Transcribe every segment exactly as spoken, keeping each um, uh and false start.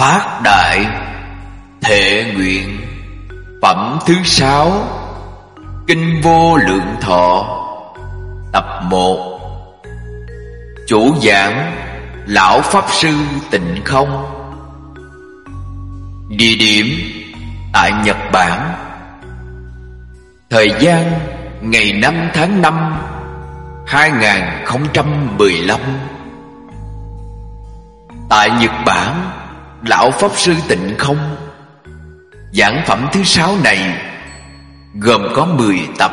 Phát đại thệ nguyện. Phẩm thứ sáu, Kinh Vô Lượng Thọ. Tập một. Chủ giảng Lão Pháp Sư Tịnh Không. Địa điểm tại Nhật Bản. Thời gian ngày năm tháng năm hai nghìn không trăm mười lăm. Tại Nhật Bản, Lão Pháp Sư Tịnh Không giảng phẩm thứ sáu này gồm có mười tập.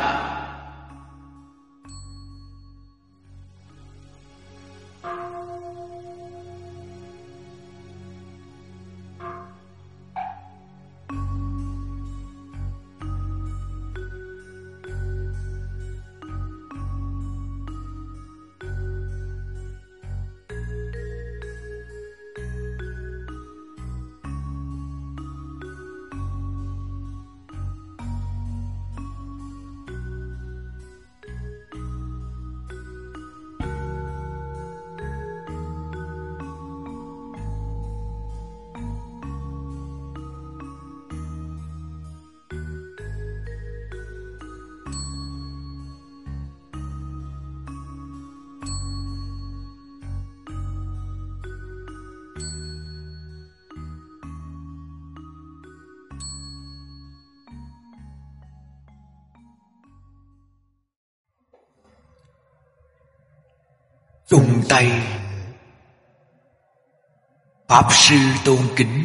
Tung tay. Pháp Sư tôn kính.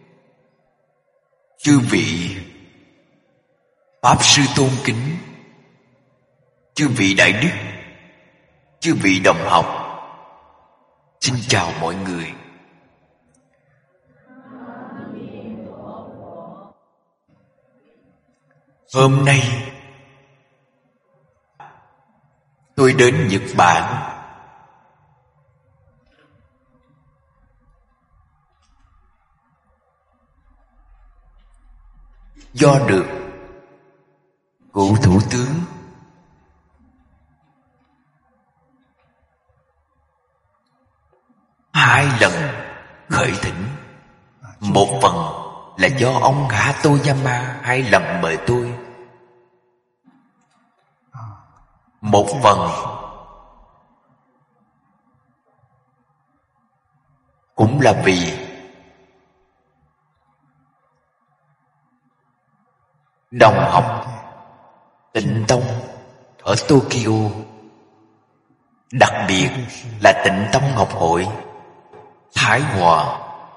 Chư vị Pháp Sư tôn kính, chư vị đại đức, chư vị đồng học, xin chào mọi người. Hôm nay tôi đến Nhật Bản do được cựu thủ tướng hai lần khởi thỉnh. Một phần là do ông Hatoyama hai lần mời tôi, một phần cũng là vì đồng học Tịnh Tông ở Tokyo, đặc biệt là Tịnh Tông Học hội Thái Hòa,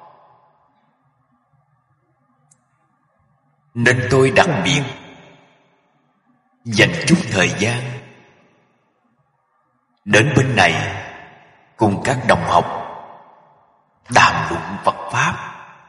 nên tôi đặc biệt dành chút thời gian đến bên này cùng các đồng học đàm luận Phật Pháp.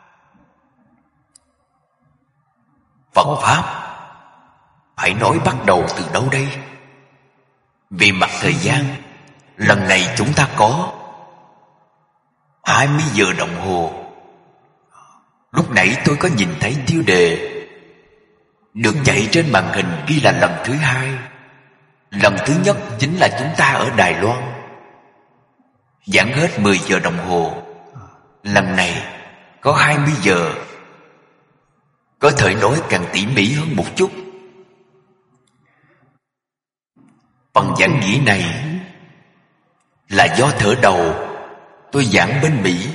Phật Pháp phải nói bắt đầu từ đâu đây? Vì mặt thời gian, lần này chúng ta có hai mươi giờ đồng hồ. Lúc nãy tôi có nhìn thấy tiêu đề được chạy trên màn hình ghi là lần thứ hai. Lần thứ nhất chính là chúng ta ở Đài Loan, giảng hết mười giờ đồng hồ. Lần này có hai mươi giờ, có thể nói càng tỉ mỉ hơn một chút. Phần giảng nghĩa này là do thở đầu tôi giảng bên Mỹ,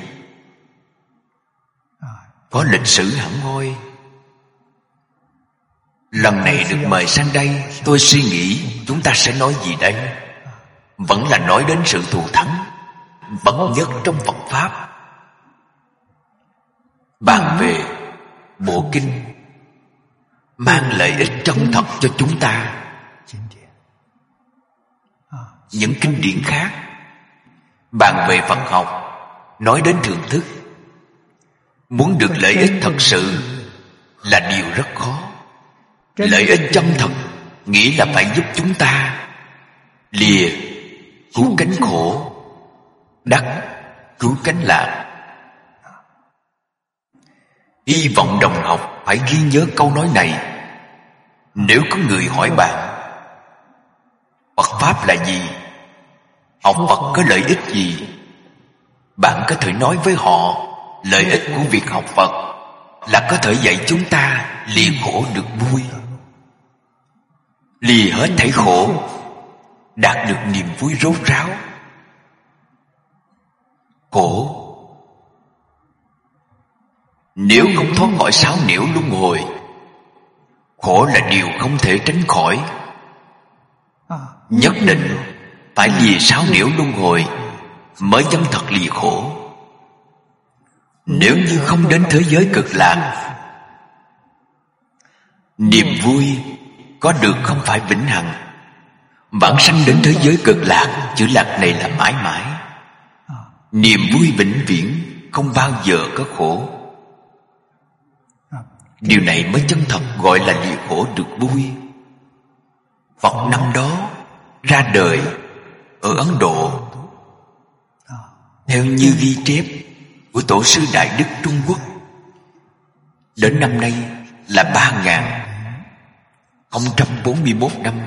có lịch sử hẳn hoi. Lần này được mời sang đây, tôi suy nghĩ chúng ta sẽ nói gì đây? Vẫn là nói đến sự thù thắng bậc nhất trong Phật Pháp, bàn về bộ kinh mang lợi ích chân thật cho chúng ta. Những kinh điển khác bàn về Phật học, nói đến thưởng thức. Muốn được lợi ích thật sự là điều rất khó. Lợi ích chân thật nghĩa là phải giúp chúng ta lìa cứu cánh khổ, đắc cứu cánh lạc. Hy vọng đồng học phải ghi nhớ câu nói này. Nếu có người hỏi bạn Phật Pháp là gì, học Phật có lợi ích gì, bạn có thể nói với họ Lợi ích của việc học Phật là có thể dạy chúng ta lìa khổ được vui, lìa hết thảy khổ, đạt được niềm vui rốt ráo. Khổ, nếu không thoát khỏi sáu nẻo luân hồi, khổ là điều không thể tránh khỏi. Nhất định phải lìa sáu nẻo luân hồi mới chân thật lìa khổ. Nếu như không đến thế giới cực lạc, niềm vui có được không phải vĩnh hằng. Vãng sanh đến thế giới cực lạc, chữ lạc này là mãi mãi. Niềm vui vĩnh viễn, không bao giờ có khổ. Điều này mới chân thật gọi là lìa khổ được vui. Phật năm đó ra đời ở Ấn Độ, theo như ghi chép của Tổ sư Đại Đức Trung Quốc, đến năm nay là ba nghìn không trăm bốn mươi mốt năm.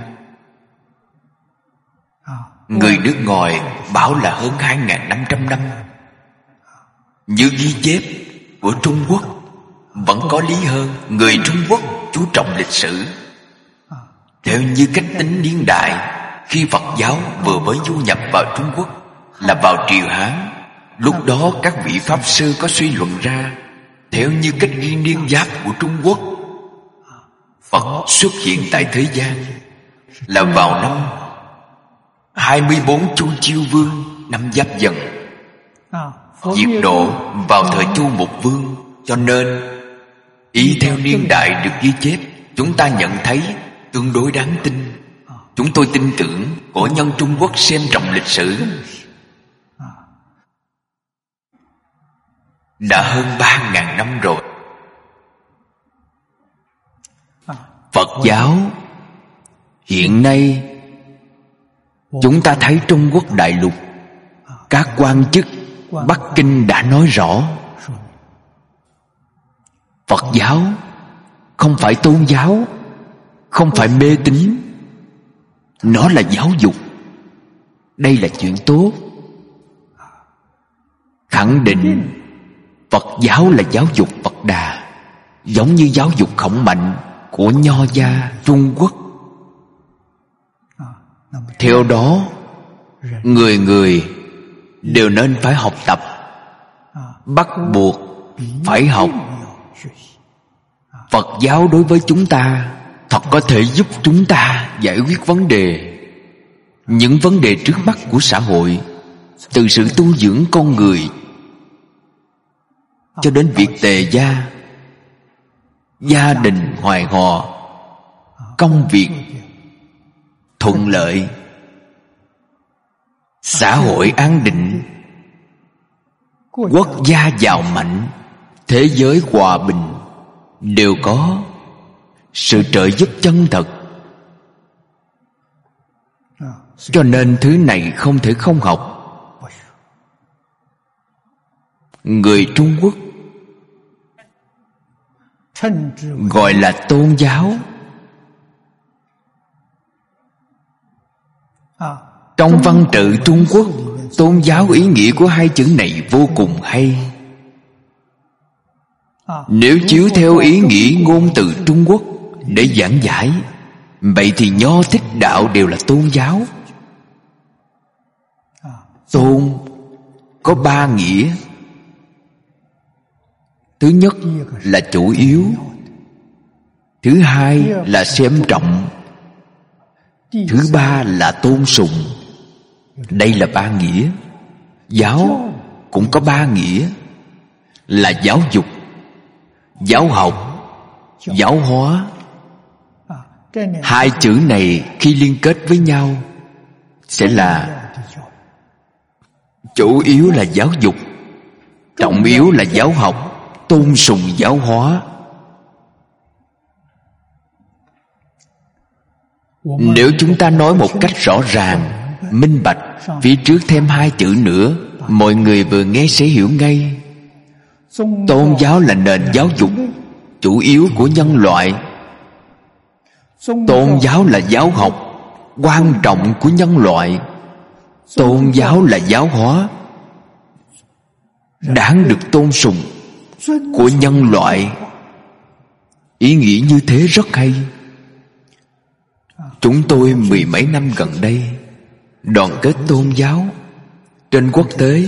Người nước ngoài bảo là hơn hai nghìn năm trăm năm. Như ghi chép của Trung Quốc vẫn có lý hơn. Người Trung Quốc chú trọng lịch sử. Theo như cách tính niên đại, khi Phật giáo vừa mới du nhập vào Trung Quốc là vào triều Hán. Lúc đó các vị Pháp sư có suy luận ra, theo như cách ghi niên giáp của Trung Quốc, Phật xuất hiện tại thế gian là vào năm hai mươi bốn Chu Chiêu Vương, năm Giáp Dần. Diệt độ vào thời Chu Mục Vương. Cho nên ý theo niên đại được ghi chép, chúng ta nhận thấy tương đối đáng tin. Chúng tôi tin tưởng cổ nhân Trung Quốc xem trọng lịch sử. Đã hơn ba nghìn năm rồi. Phật giáo hiện nay, chúng ta thấy Trung Quốc đại lục, các quan chức Bắc Kinh đã nói rõ, Phật giáo không phải tôn giáo, không phải mê tín, nó là giáo dục. Đây là chuyện tốt. Khẳng định Phật giáo là giáo dục Phật Đà, giống như giáo dục khổng mạnh của Nho gia Trung Quốc. Theo đó, người người đều nên phải học tập, bắt buộc phải học. Phật giáo đối với chúng ta thật có thể giúp chúng ta giải quyết vấn đề, những vấn đề trước mắt của xã hội, từ sự tu dưỡng con người cho đến việc tề gia, gia đình hoài hòa, công việc thuận lợi, xã hội an định, quốc gia giàu mạnh, thế giới hòa bình, đều có sự trợ giúp chân thật. Cho nên thứ này không thể không học. Người Trung Quốc gọi là tôn giáo. Trong văn tự Trung Quốc, tôn giáo ý nghĩa của hai chữ này vô cùng hay. Nếu chiếu theo ý nghĩa ngôn từ Trung Quốc để giảng giải, vậy thì Nho Thích Đạo đều là tôn giáo. Tôn có ba nghĩa. Thứ nhất là chủ yếu, thứ hai là xem trọng, thứ ba là tôn sùng. Đây là ba nghĩa. Giáo cũng có ba nghĩa, là giáo dục, giáo học, giáo hóa. Hai chữ này khi liên kết với nhau sẽ là chủ yếu là giáo dục, trọng yếu là giáo học, tôn sùng giáo hóa. Nếu chúng ta nói một cách rõ ràng, minh bạch, phía trước thêm hai chữ nữa, mọi người vừa nghe sẽ hiểu ngay. Tôn giáo là nền giáo dục chủ yếu của nhân loại. Tôn giáo là giáo học quan trọng của nhân loại. Tôn giáo là giáo hóa đáng được tôn sùng. của nhân loại. Ý nghĩ như thế rất hay. Chúng tôi mười mấy năm gần đây đoàn kết tôn giáo trên quốc tế.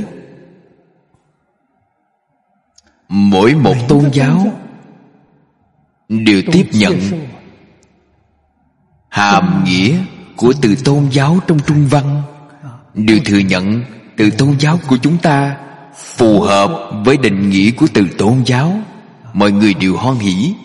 Mỗi một tôn giáo đều tiếp nhận hàm nghĩa của từ tôn giáo trong Trung văn, đều thừa nhận từ tôn giáo của chúng ta phù hợp với định nghĩa của từ tôn giáo. Mọi người đều hoan hỉ.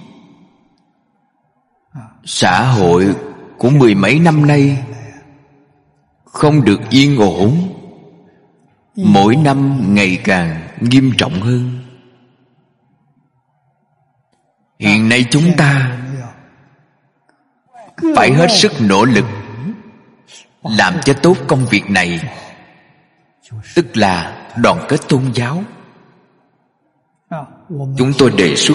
Xã hội của mười mấy năm nay không được yên ổn, mỗi năm ngày càng nghiêm trọng hơn. Hiện nay chúng ta phải hết sức nỗ lực làm cho tốt công việc này, tức là đoàn kết tôn giáo. Chúng tôi đề xuất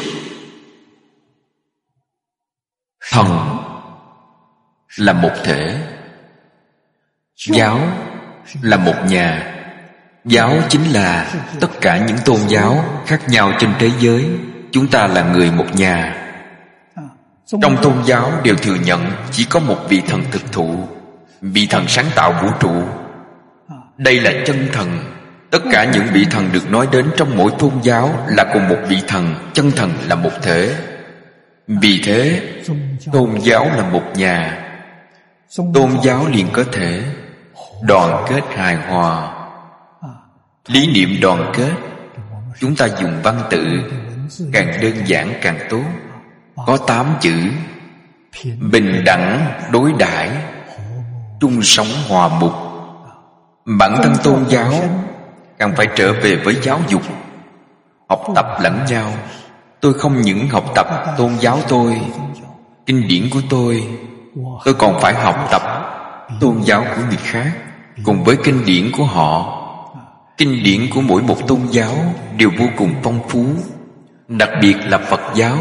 thần là một thể, giáo là một nhà. Giáo chính là tất cả những tôn giáo khác nhau trên thế giới. Chúng ta là người một nhà. Trong tôn giáo đều thừa nhận chỉ có một vị thần thực thụ, vị thần sáng tạo vũ trụ. Đây là chân thần. Tất cả những vị thần được nói đến trong mỗi tôn giáo là cùng một vị thần. Chân thần là một thể. Vì thế tôn giáo là một nhà. Tôn giáo liền có thể đoàn kết hài hòa. Lý niệm đoàn kết, chúng ta dùng văn tự càng đơn giản càng tốt. Có tám chữ: bình đẳng đối đãi, chung sống hòa mục. Bản thân tôn giáo càng phải trở về với giáo dục, học tập lẫn nhau. Tôi không những học tập tôn giáo tôi, kinh điển của tôi, tôi còn phải học tập tôn giáo của người khác cùng với kinh điển của họ. Kinh điển của mỗi một tôn giáo đều vô cùng phong phú, đặc biệt là Phật giáo.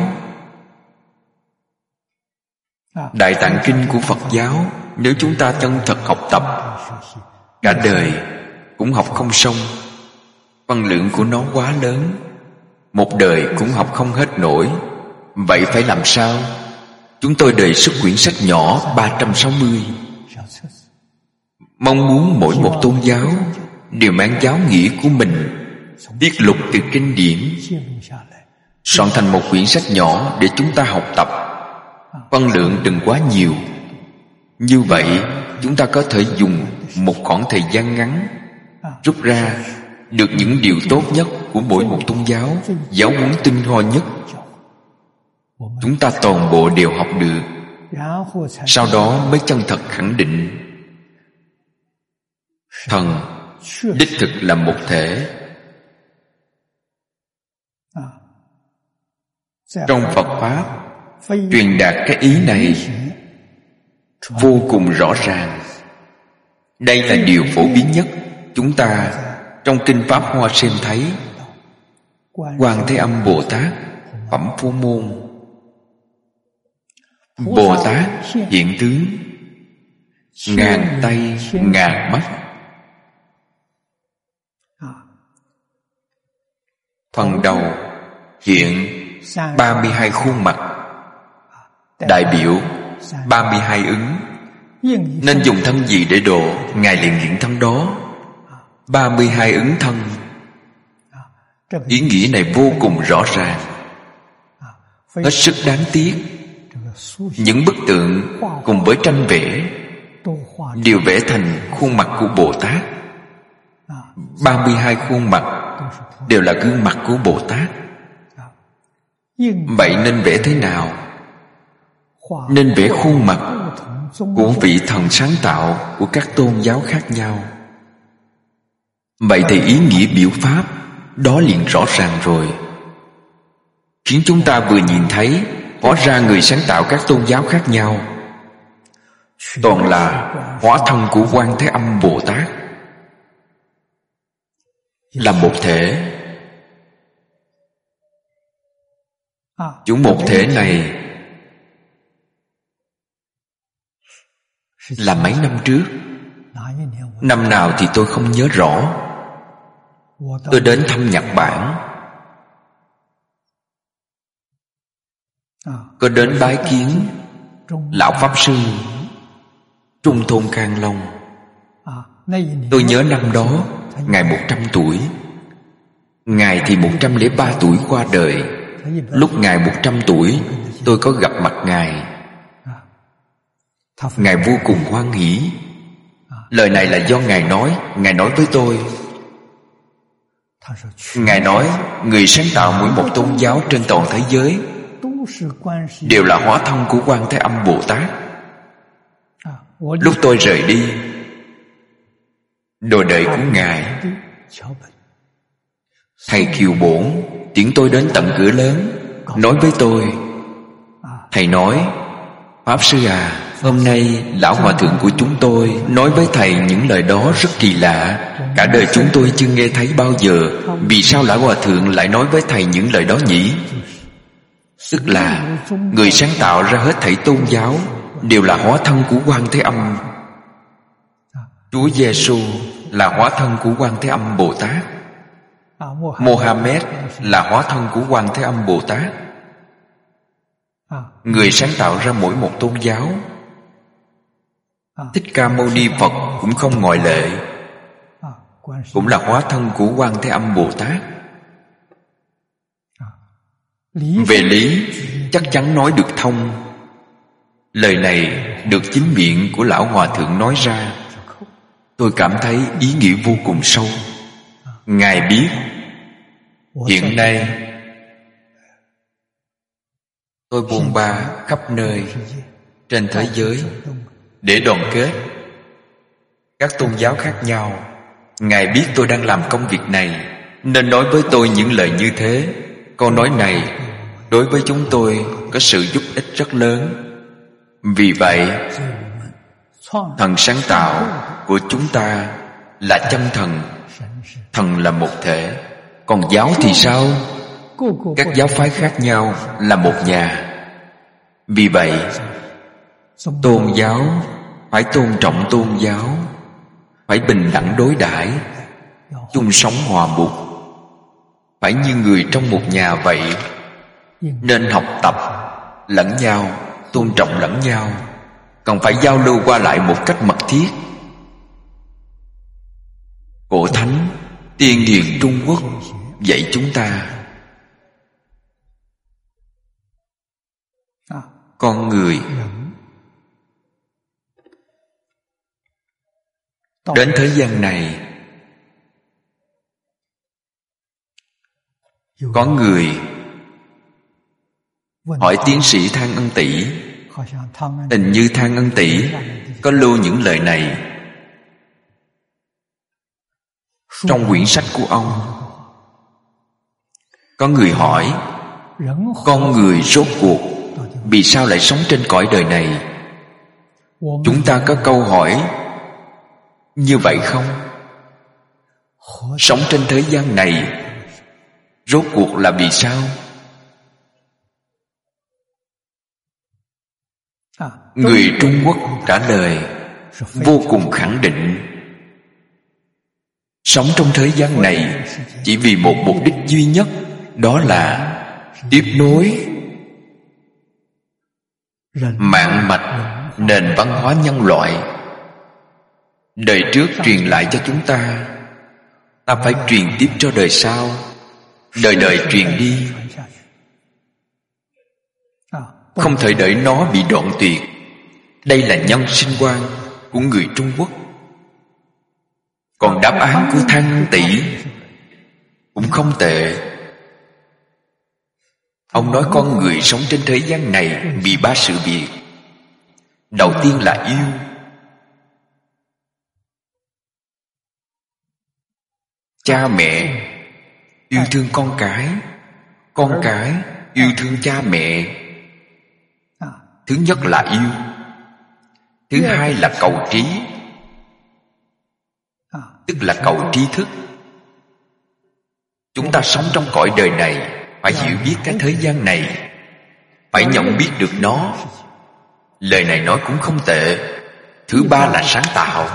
Đại Tạng Kinh của Phật giáo, nếu chúng ta chân thật học tập, cả đời cũng học không xong. Phân lượng của nó quá lớn, một đời cũng học không hết nổi. Vậy phải làm sao? Chúng tôi đề xuất quyển sách nhỏ ba trăm sáu mươi. Mong muốn mỗi một tôn giáo đều mang giáo nghĩa của mình, tiết lục từ kinh điển, soạn thành một quyển sách nhỏ để chúng ta học tập. Phân lượng đừng quá nhiều. Như vậy chúng ta có thể dùng một khoảng thời gian ngắn rút ra được những điều tốt nhất của mỗi một tôn giáo, giáo huấn tinh hoa nhất. Chúng ta toàn bộ đều học được. Sau đó mới chân thật khẳng định thần đích thực là một thể. Trong Phật Pháp truyền đạt cái ý này vô cùng rõ ràng. Đây là điều phổ biến nhất. Chúng ta trong Kinh Pháp Hoa Sen thấy Quan Thế Âm Bồ Tát Phẩm Phổ Môn. Bồ Tát hiện tướng, ngàn tay ngàn mắt. Phần đầu hiện ba mươi hai khuôn mặt, đại biểu ba mươi hai ứng. Nên dùng thân gì để độ, Ngài liền hiện thân đó. Ba mươi hai ứng thân. Ý nghĩa này vô cùng rõ ràng, hết sức đáng tiếc. Những bức tượng cùng với tranh vẽ đều vẽ thành khuôn mặt của Bồ Tát. Ba mươi hai khuôn mặt đều là gương mặt của Bồ Tát. Vậy nên vẽ thế nào? Nên vẽ khuôn mặt của vị thần sáng tạo của các tôn giáo khác nhau. Vậy thì ý nghĩa biểu pháp đó liền rõ ràng rồi, khiến chúng ta vừa nhìn thấy hóa ra người sáng tạo các tôn giáo khác nhau toàn là hóa thân của Quan Thế Âm Bồ Tát, là một thể. Chủ một thể này là mấy năm trước. Năm nào thì tôi không nhớ rõ. Tôi đến thăm Nhật Bản. có đến bái kiến lão Pháp Sư Trung Thôn Khang Long. Tôi nhớ năm đó Ngài một trăm tuổi. Ngài thì một trăm lẻ ba tuổi qua đời. Lúc Ngài một trăm tuổi, tôi có gặp mặt Ngài. Ngài vô cùng hoan hỉ. Lời này là do Ngài nói. Ngài nói với tôi. Ngài nói người sáng tạo mỗi một tôn giáo trên toàn thế giới đều là hóa thân của Quan Thế Âm Bồ Tát. Lúc tôi rời đi, đồ đệ của Ngài thầy Kiều Bổn tiễn tôi đến tận cửa lớn, nói với tôi: thầy nói, Pháp Sư à, hôm nay Lão Hòa Thượng của chúng tôi nói với thầy những lời đó rất kỳ lạ. Cả đời chúng tôi chưa nghe thấy bao giờ. Vì sao Lão Hòa Thượng lại nói với thầy những lời đó nhỉ? Tức là người sáng tạo ra hết thảy tôn giáo đều là hóa thân của Quan Thế Âm. Chúa Giêsu là hóa thân của Quan Thế Âm Bồ Tát. Mohammed là hóa thân của Quan Thế Âm Bồ Tát. Người sáng tạo ra mỗi một tôn giáo. Thích Ca Mâu Ni Phật cũng không ngoại lệ, cũng là hóa thân của Quan Thế Âm Bồ Tát. Về lý chắc chắn nói được thông. Lời này được chính miệng của Lão Hòa Thượng nói ra. Tôi cảm thấy ý nghĩa vô cùng sâu. Ngài biết hiện nay tôi buôn ba khắp nơi trên thế giới để đoàn kết các tôn giáo khác nhau. Ngài biết tôi đang làm công việc này, nên nói với tôi những lời như thế. Câu nói này đối với chúng tôi có sự giúp ích rất lớn. Vì vậy, thần sáng tạo của chúng ta là chân thần. Thần là một thể. Còn giáo thì sao? Các giáo phái khác nhau là một nhà. Vì vậy, tôn giáo phải tôn trọng tôn giáo, phải bình đẳng đối đãi, chung sống hòa mục, phải như người trong một nhà vậy. Nên học tập lẫn nhau, tôn trọng lẫn nhau, còn phải giao lưu qua lại một cách mật thiết. Cổ thánh tiên hiền Trung Quốc dạy chúng ta con người đến thế gian này, có người hỏi tiến sĩ Thang Ân Tỷ. Hình như Thang Ân Tỷ có lưu những lời này trong quyển sách của ông. Có người hỏi, con người rốt cuộc vì sao lại sống trên cõi đời này? Chúng ta có câu hỏi như vậy không? Sống trên thế gian này rốt cuộc là vì sao? Người Trung Quốc trả lời vô cùng khẳng định. Sống trong thế gian này chỉ vì một mục đích duy nhất, đó là tiếp nối mạng mạch nền văn hóa nhân loại. Đời trước truyền lại cho chúng ta, ta phải truyền tiếp cho đời sau, đời đời truyền đi. Không thể để nó bị đoạn tuyệt. Đây là nhân sinh quan của người Trung Quốc. Còn đáp án của Thang Ân Tỷ cũng không tệ. Ông nói con người sống trên thế gian này vì ba sự việc. Đầu tiên là yêu. Cha mẹ yêu thương con cái, con cái yêu thương cha mẹ. Thứ nhất là yêu. Thứ hai là cầu trí, tức là cầu trí thức. Chúng ta sống trong cõi đời này phải hiểu biết cái thế gian này, phải nhận biết được nó. Lời này nói cũng không tệ. Thứ ba là sáng tạo.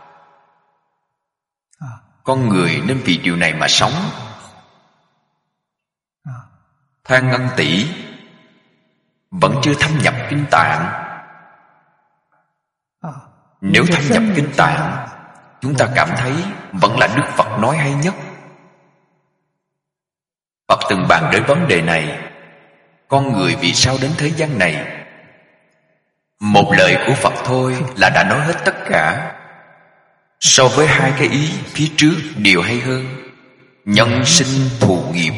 Con người nên vì điều này mà sống. Thang Ân Tỷ vẫn chưa thâm nhập kinh tạng. Nếu thâm nhập kinh tạng, chúng ta cảm thấy vẫn là Đức Phật nói hay nhất. Phật từng bàn đến vấn đề này: con người vì sao đến thế gian này? Một lời của Phật thôi là đã nói hết tất cả. So với hai cái ý phía trước đều hay hơn. Nhân sinh thù nghiệp.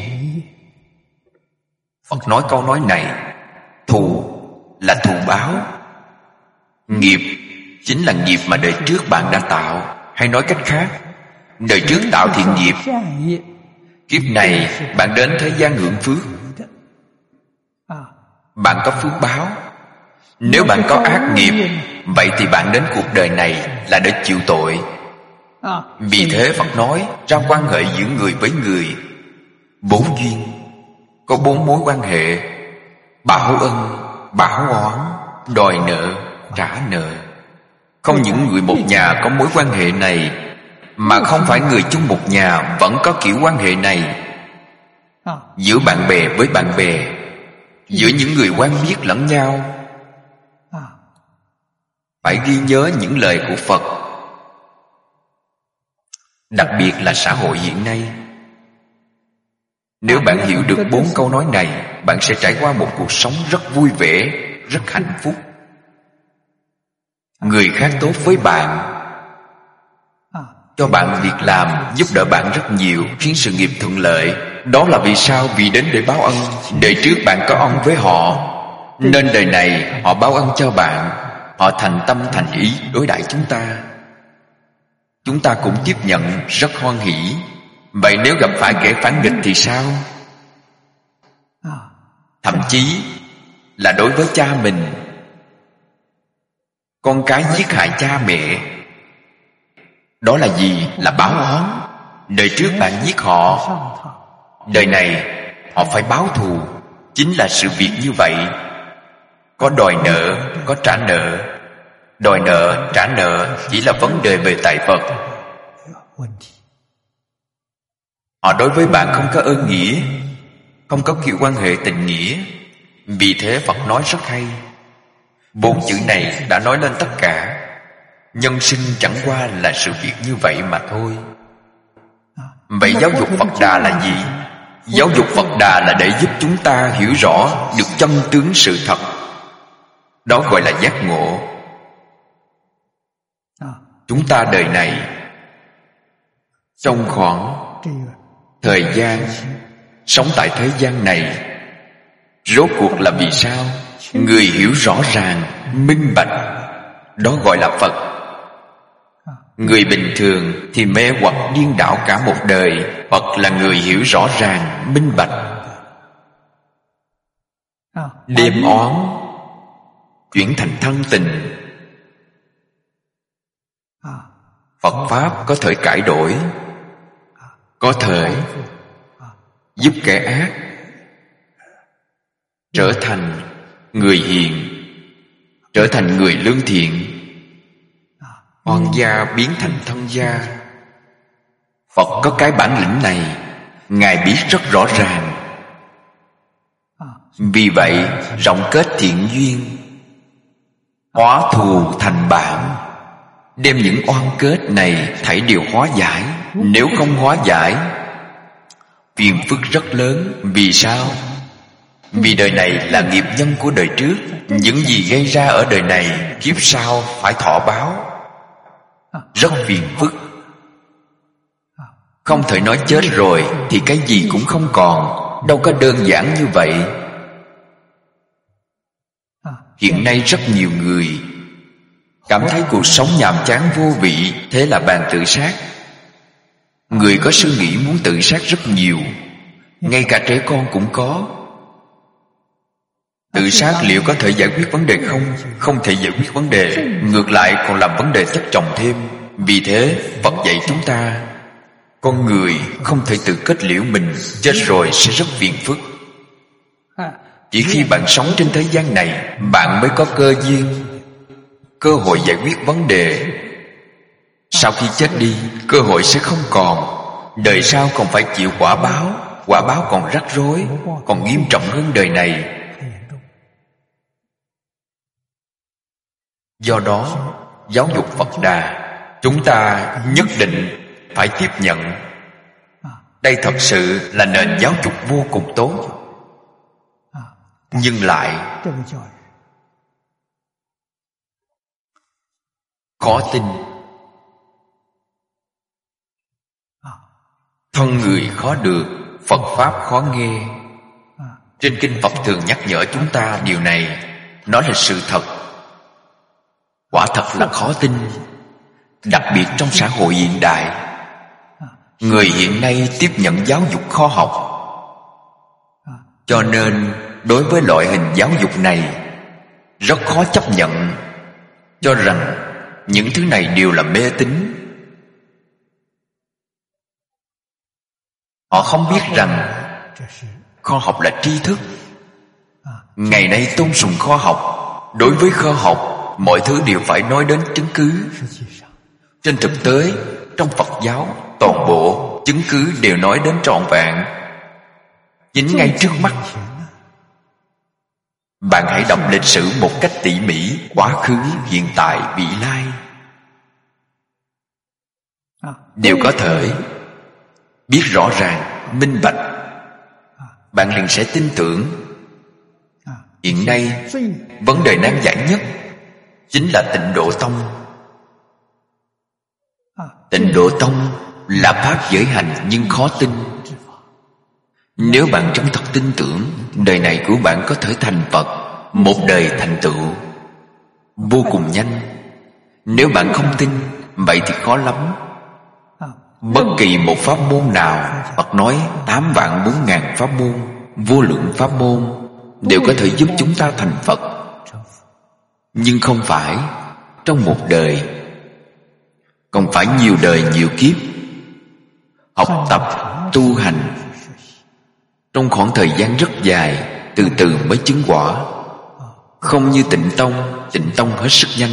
Phật nói câu nói này: thù là thù báo, nghiệp chính là nghiệp mà đời trước bạn đã tạo. Hay nói cách khác, đời trước tạo thiện nghiệp, kiếp này bạn đến thế gian hưởng phước. Bạn có phước báo. Nếu bạn có ác nghiệp, vậy thì bạn đến cuộc đời này là để chịu tội. Vì thế Phật nói trong quan hệ giữa người với người, bốn duyên, có bốn mối quan hệ: báo ân, báo oán, đòi nợ, trả nợ. Không những người một nhà có mối quan hệ này, mà không phải người chung một nhà vẫn có kiểu quan hệ này. Giữa bạn bè với bạn bè, giữa những người quen biết lẫn nhau. Phải ghi nhớ những lời của Phật. Đặc biệt là xã hội hiện nay. Nếu bạn hiểu được bốn câu nói này, bạn sẽ trải qua một cuộc sống rất vui vẻ, rất hạnh phúc. Người khác tốt với bạn, cho bạn việc làm, giúp đỡ bạn rất nhiều, khiến sự nghiệp thuận lợi. Đó là vì sao? Vì đến để báo ân. Đời trước bạn có ân với họ, nên đời này họ báo ân cho bạn. Họ thành tâm thành ý đối đãi chúng ta, chúng ta cũng tiếp nhận rất hoan hỷ. Vậy nếu gặp phải kẻ phản nghịch thì sao? Thậm chí là đối với cha mình, con cái giết hại cha mẹ, đó là gì? Là báo oán. Đời trước bạn giết họ, đời này họ phải báo thù. Chính là sự việc như vậy. Có đòi nợ, có trả nợ. Đòi nợ, trả nợ chỉ là vấn đề về tài vật. Họ đối với bạn không có ơn nghĩa, không có kiểu quan hệ tình nghĩa. Vì thế Phật nói rất hay. Bốn chữ này đã nói lên tất cả. Nhân sinh chẳng qua là sự việc như vậy mà thôi. Vậy giáo dục Phật Đà là gì? Giáo dục Phật Đà là để giúp chúng ta hiểu rõ được chân tướng sự thật. Đó gọi là giác ngộ. Chúng ta đời này, trong khoảng thời gian sống tại thế gian này, rốt cuộc là vì sao? Người hiểu rõ ràng, minh bạch, đó gọi là Phật. Người bình thường thì mê hoặc điên đảo cả một đời. Phật là người hiểu rõ ràng, minh bạch. Đêm oán chuyển thành thân tình. Phật Pháp có thể cải đổi, có thể giúp kẻ ác trở thành người hiền, trở thành người lương thiện. Oan gia biến thành thân gia. Phật có cái bản lĩnh này, Ngài biết rất rõ ràng. Vì vậy rộng kết thiện duyên, hóa thù thành bạn, đem những oan kết này thảy đều hóa giải. Nếu không hóa giải, phiền phức rất lớn. Vì sao? Vì đời này là nghiệp nhân của đời trước. Những gì gây ra ở đời này, kiếp sau phải thọ báo. Rất phiền phức. Không thể nói chết rồi thì cái gì cũng không còn. Đâu có đơn giản như vậy. Hiện nay rất nhiều người cảm thấy cuộc sống nhàm chán vô vị, thế là bàn tự sát. Người có suy nghĩ muốn tự sát rất nhiều, ngay cả trẻ con cũng có. Tự sát liệu có thể giải quyết vấn đề không? Không thể giải quyết vấn đề, ngược lại còn làm vấn đề chất chồng thêm. Vì thế Phật dạy chúng ta, con người không thể tự kết liễu mình, chết rồi sẽ rất phiền phức. Chỉ khi bạn sống trên thế gian này, bạn mới có cơ duyên, cơ hội giải quyết vấn đề. Sau khi chết đi, cơ hội sẽ không còn. Đời sau còn phải chịu quả báo. Quả báo còn rắc rối, còn nghiêm trọng hơn đời này. Do đó, giáo dục Phật Đà chúng ta nhất định phải tiếp nhận. Đây thật sự là nền giáo dục vô cùng tốt, nhưng lại khó tin. Thân người khó được, Phật Pháp khó nghe. Trên kinh Phật thường nhắc nhở chúng ta điều này. Nó là sự thật. Quả thật là khó tin. Đặc biệt trong xã hội hiện đại, người hiện nay tiếp nhận giáo dục khoa học, cho nên đối với loại hình giáo dục này rất khó chấp nhận, cho rằng những thứ này đều là mê tín. Họ không biết rằng khoa học là tri thức. Ngày nay tôn sùng khoa học. Đối với khoa học, mọi thứ đều phải nói đến chứng cứ. Trên thực tế, trong Phật giáo, toàn bộ chứng cứ đều nói đến trọn vẹn, chính ngay trước mắt. Bạn hãy đọc lịch sử một cách tỉ mỉ, quá khứ, hiện tại, vị lai, đều có thể biết rõ ràng, minh bạch. Bạn liền sẽ tin tưởng. Hiện nay, vấn đề nan giải nhất chính là Tịnh Độ Tông. Tịnh Độ Tông là pháp giới hành nhưng khó tin. Nếu bạn chân thật tin tưởng, đời này của bạn có thể thành Phật, một đời thành tựu vô cùng nhanh. Nếu bạn không tin, vậy thì khó lắm. Bất kỳ một pháp môn nào, Phật nói tám vạn bốn ngàn pháp môn, vô lượng pháp môn đều có thể giúp chúng ta thành Phật, nhưng không phải trong một đời, còn phải nhiều đời nhiều kiếp học tập tu hành. Trong khoảng thời gian rất dài, từ từ mới chứng quả. Không như Tịnh Tông. Tịnh Tông hết sức nhanh.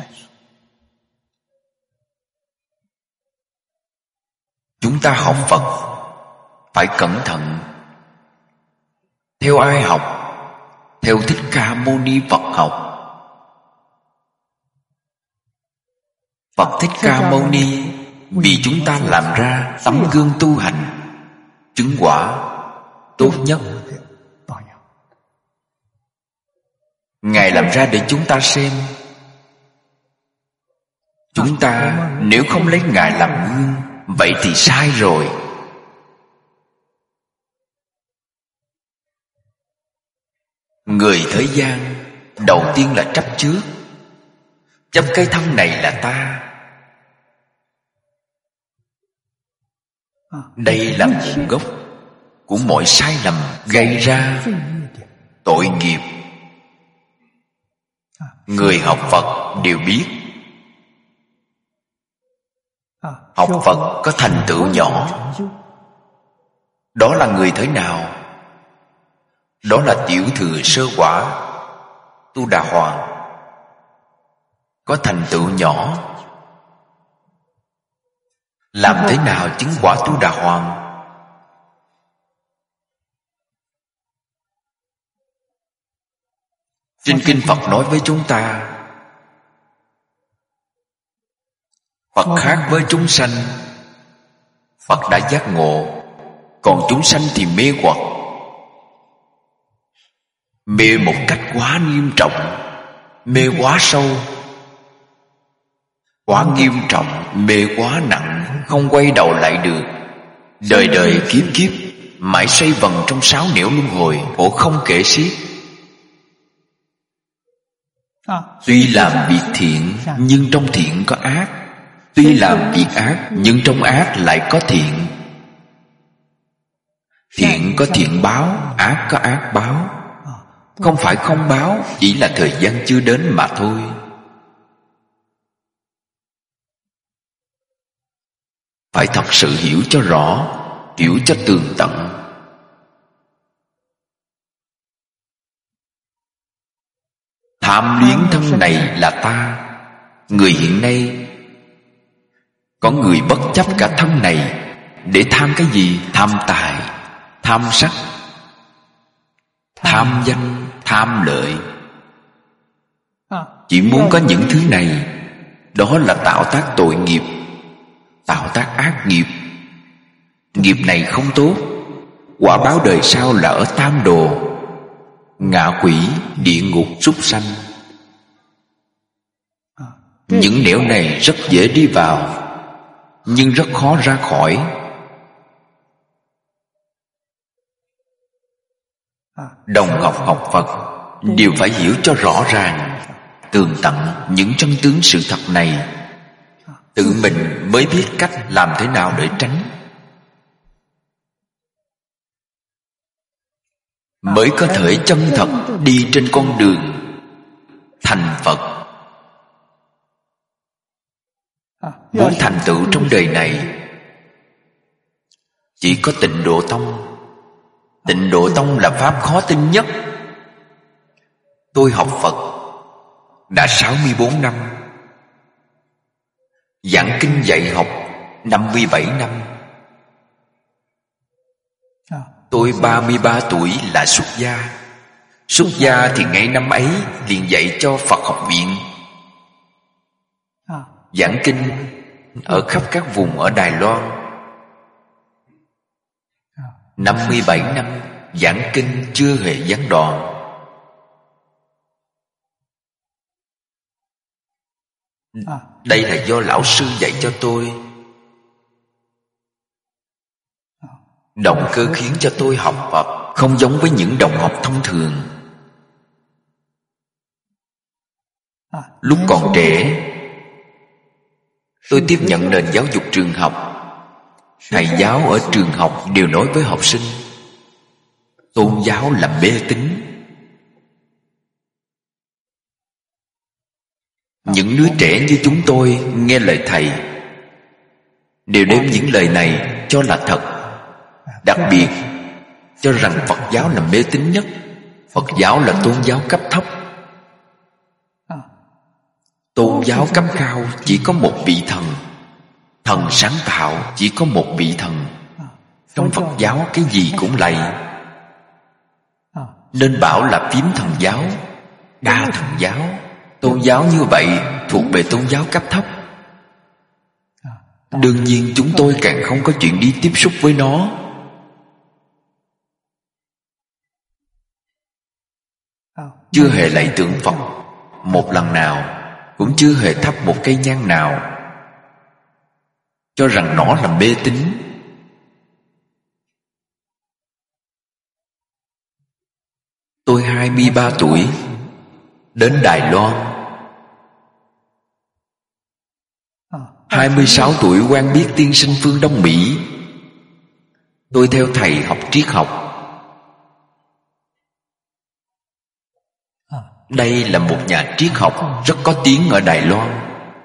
Chúng ta học Phật phải cẩn thận. Theo ai học? Theo Thích Ca Mâu Ni Phật học. Phật Thích Ca Mâu Ni vì chúng ta làm ra tấm gương tu hành, chứng quả tốt nhất. Ngài làm ra để chúng ta xem. Chúng ta nếu không lấy Ngài làm gương, vậy thì sai rồi. Người thế gian đầu tiên là chấp trước, chấp cái thân này là ta. Đây là nguồn gốc của mọi sai lầm gây ra tội nghiệp. Người học Phật đều biết. Học Phật có thành tựu nhỏ. Đó là người thế nào? Đó là tiểu thừa sơ quả, Tu Đà Hoàng. Có thành tựu nhỏ. Làm thế nào chứng quả Tu Đà Hoàng? Trên kinh Phật nói với chúng ta, Phật khác với chúng sanh. Phật đã giác ngộ, còn chúng sanh thì mê hoặc. Mê một cách quá nghiêm trọng, mê quá sâu, quá nghiêm trọng, mê quá nặng, không quay đầu lại được. Đời đời kiếp kiếp mãi xoay vần trong sáu nẻo luân hồi, khổ không kể xiết. Tuy làm việc thiện, nhưng trong thiện có ác. Tuy làm việc ác, nhưng trong ác lại có thiện. Thiện có thiện báo, ác có ác báo. Không phải không báo, chỉ là thời gian chưa đến mà thôi. Phải thật sự hiểu cho rõ, hiểu cho tường tận. Tham luyến thân này là ta. Người hiện nay có người bất chấp cả thân này để tham cái gì? Tham tài, tham sắc, tham danh, tham lợi. Chỉ muốn có những thứ này, đó là tạo tác tội nghiệp, tạo tác ác nghiệp. Nghiệp này không tốt, quả báo đời sau là ở tam đồ, ngạ quỷ, địa ngục, súc sanh. Những nẻo này rất dễ đi vào, nhưng rất khó ra khỏi. Đồng học học Phật đều phải hiểu cho rõ ràng, tường tận những chân tướng sự thật này, tự mình mới biết cách làm thế nào để tránh, mới có thể chân thật đi trên con đường thành Phật. Muốn thành tựu trong đời này, chỉ có Tịnh Độ Tông. Tịnh Độ Tông là pháp khó tin nhất. Tôi học Phật đã sáu mươi bốn năm, giảng kinh dạy học năm mươi bảy năm. Tôi ba mươi ba tuổi là xuất gia. Xuất gia thì ngay năm ấy liền dạy cho Phật học viện, giảng kinh ở khắp các vùng ở Đài Loan. Năm mươi bảy năm giảng kinh chưa hề gián đoạn. Đây là do lão sư dạy cho tôi. Động cơ khiến cho tôi học Phật không giống với những đồng học thông thường. Lúc còn trẻ, tôi tiếp nhận nền giáo dục trường học. Thầy giáo ở trường học đều nói với học sinh, tôn giáo là mê tín. Những đứa trẻ như chúng tôi nghe lời thầy đều đem những lời này cho là thật. Đặc biệt cho rằng Phật giáo là mê tín nhất. Phật giáo là tôn giáo cấp thấp. Tôn giáo cấp cao chỉ có một vị thần. Thần sáng tạo chỉ có một vị thần. Trong Phật giáo cái gì cũng lạy, nên bảo là phiếm thần giáo, đa thần giáo. Tôn giáo như vậy thuộc về tôn giáo cấp thấp. Đương nhiên chúng tôi càng không có chuyện đi tiếp xúc với nó. Chưa hề lạy tượng Phật một lần nào, cũng chưa hề thắp một cây nhang nào, cho rằng nó là mê tín. Tôi hai mươi ba tuổi đến Đài Loan. Hai mươi sáu tuổi quen biết tiên sinh phương Đông Mỹ. Tôi theo thầy học triết học. Đây là một nhà triết học rất có tiếng ở Đài Loan.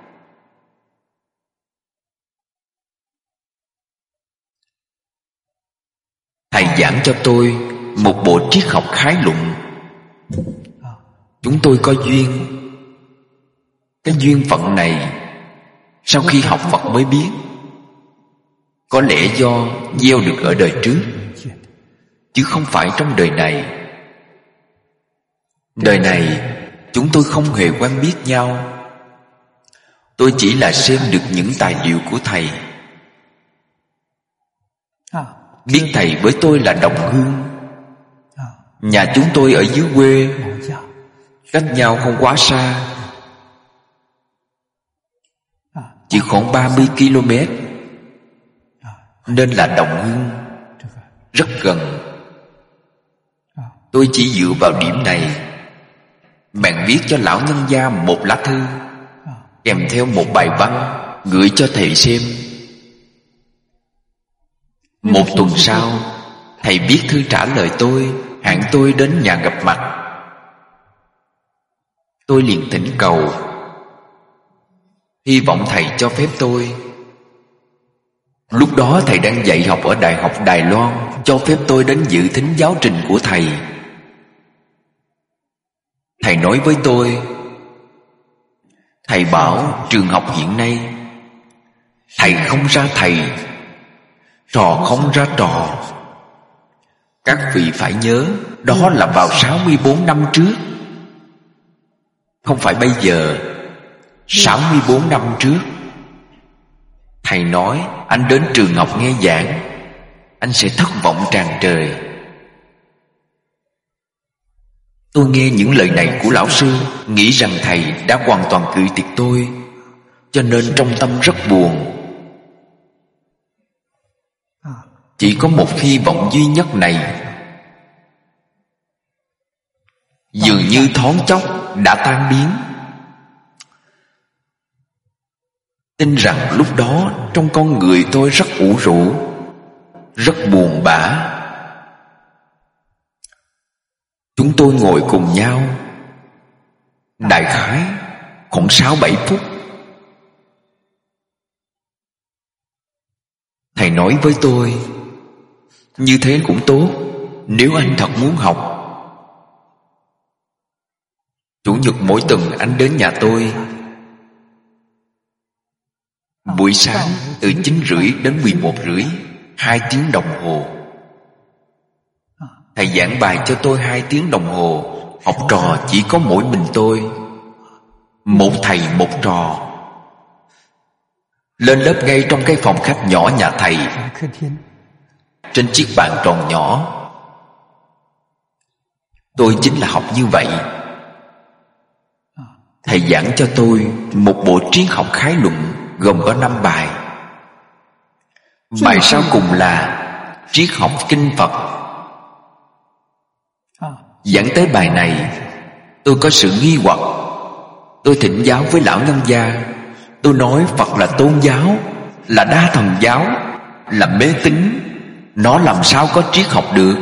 Thầy giảng cho tôi một bộ triết học khái luận. Chúng tôi có duyên. Cái duyên phận này sau khi học Phật mới biết. Có lẽ do gieo được ở đời trước, chứ không phải trong đời này. Đời này chúng tôi không hề quen biết nhau. Tôi chỉ là xem được những tài liệu của thầy. Biết thầy với tôi là đồng hương. Nhà chúng tôi ở dưới quê, cách nhau không quá xa, chỉ khoảng ba mươi ki lô mét, nên là đồng hương, rất gần. Tôi chỉ dựa vào điểm này bèn viết cho lão nhân gia một lá thư, kèm theo một bài văn gửi cho thầy xem. Một tuần sau, thầy viết thư trả lời tôi, hẹn tôi đến nhà gặp mặt. Tôi liền thỉnh cầu, hy vọng thầy cho phép tôi. Lúc đó thầy đang dạy học ở Đại học Đài Loan, cho phép tôi đến dự thính giáo trình của thầy. Thầy nói với tôi, thầy bảo trường học hiện nay thầy không ra thầy, trò không ra trò. Các vị phải nhớ, đó là vào sáu mươi bốn năm trước. Không phải bây giờ. Sáu mươi bốn năm trước, thầy nói anh đến trường học nghe giảng, anh sẽ thất vọng tràn trời. Tôi nghe những lời này của lão sư, nghĩ rằng thầy đã hoàn toàn cự tuyệt tôi, cho nên trong tâm rất buồn. Chỉ có một hy vọng duy nhất này dường như thoáng chốc đã tan biến. Tin rằng lúc đó trong con người tôi rất ủ rũ, rất buồn bã. Chúng tôi ngồi cùng nhau đại khái khoảng sáu bảy phút. Thầy nói với tôi, như thế cũng tốt, nếu anh thật muốn học. Chủ nhật mỗi tuần anh đến nhà tôi. Buổi sáng từ chín rưỡi đến mười một rưỡi, hai tiếng đồng hồ. Thầy giảng bài cho tôi hai tiếng đồng hồ. Học trò chỉ có mỗi mình tôi, một thầy một trò. Lên lớp ngay trong cái phòng khách nhỏ nhà thầy, trên chiếc bàn tròn nhỏ. Tôi chính là học như vậy. Thầy giảng cho tôi một bộ triết học khái luận gồm có năm bài. Bài sau cùng là triết học kinh Phật. Giảng tới bài này, tôi có sự nghi hoặc. Tôi thỉnh giáo với lão nhân gia. Tôi nói Phật là tôn giáo, là đa thần giáo, là mê tín, nó làm sao có triết học được?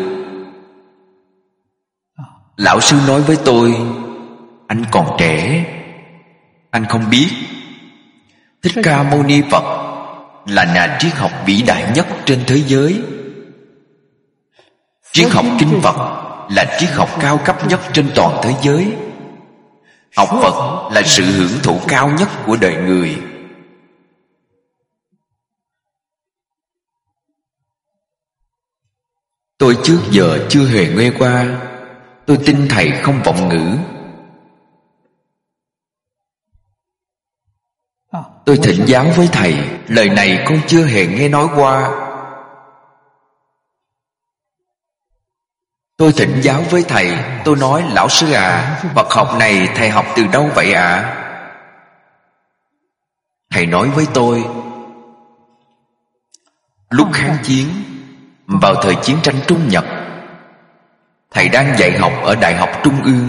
Lão sư nói với tôi, anh còn trẻ, anh không biết. Thích Ca Mâu Ni Phật là nhà triết học vĩ đại nhất trên thế giới. Triết học kinh Phật là triết học cao cấp nhất trên toàn thế giới. Học Phật là sự hưởng thụ cao nhất của đời người. Tôi trước giờ chưa hề nghe qua. Tôi tin thầy không vọng ngữ. Tôi thỉnh giáo với thầy, lời này con chưa hề nghe nói qua. Tôi thỉnh giáo với thầy. Tôi nói, lão sư à, Phật học này thầy học từ đâu vậy ạ? À? Thầy nói với tôi, lúc kháng chiến, vào thời chiến tranh Trung Nhật, thầy đang dạy học ở Đại học Trung ương,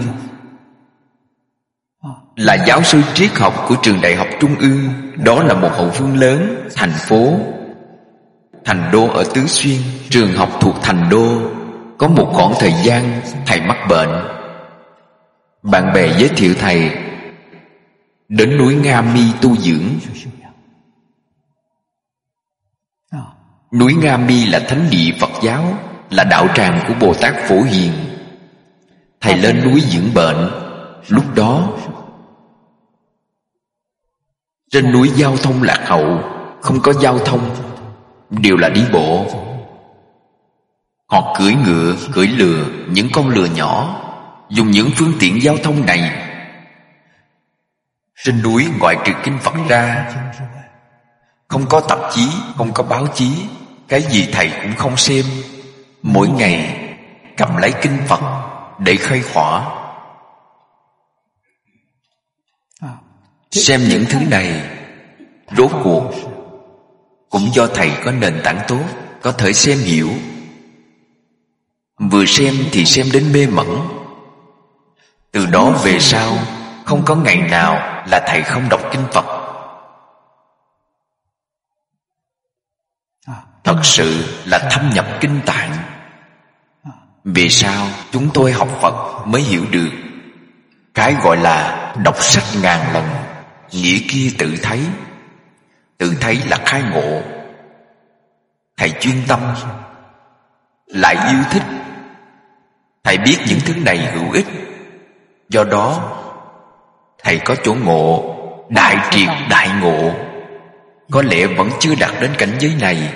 là giáo sư triết học của trường Đại học Trung ương. Đó là một hậu phương lớn, thành phố Thành Đô ở Tứ Xuyên. Trường học thuộc Thành Đô. Có một khoảng thời gian thầy mắc bệnh. Bạn bè giới thiệu thầy đến núi Nga Mi tu dưỡng. Núi Nga Mi là thánh địa Phật giáo, là đạo tràng của Bồ Tát Phổ Hiền. Thầy lên núi dưỡng bệnh. Lúc đó trên núi giao thông lạc hậu, không có giao thông, đều là đi bộ. Họ cưỡi ngựa, cưỡi lừa, những con lừa nhỏ, dùng những phương tiện giao thông này. Trên núi ngoại trừ kinh Phật ra, không có tạp chí, không có báo chí, cái gì thầy cũng không xem. Mỗi ngày cầm lấy kinh Phật để khai khỏa. Xem những thứ này, rốt cuộc cũng do thầy có nền tảng tốt, có thể xem hiểu. Vừa xem thì xem đến mê mẩn. Từ đó về sau, không có ngày nào là thầy không đọc kinh Phật. Thật sự là thâm nhập kinh tạng. Vì sao chúng tôi học Phật mới hiểu được cái gọi là đọc sách ngàn lần, nghĩa kia tự thấy. Tự thấy là khai ngộ. Thầy chuyên tâm, lại yêu thích. Thầy biết những thứ này hữu ích, do đó thầy có chỗ ngộ, đại triệt đại ngộ. Có lẽ vẫn chưa đạt đến cảnh giới này.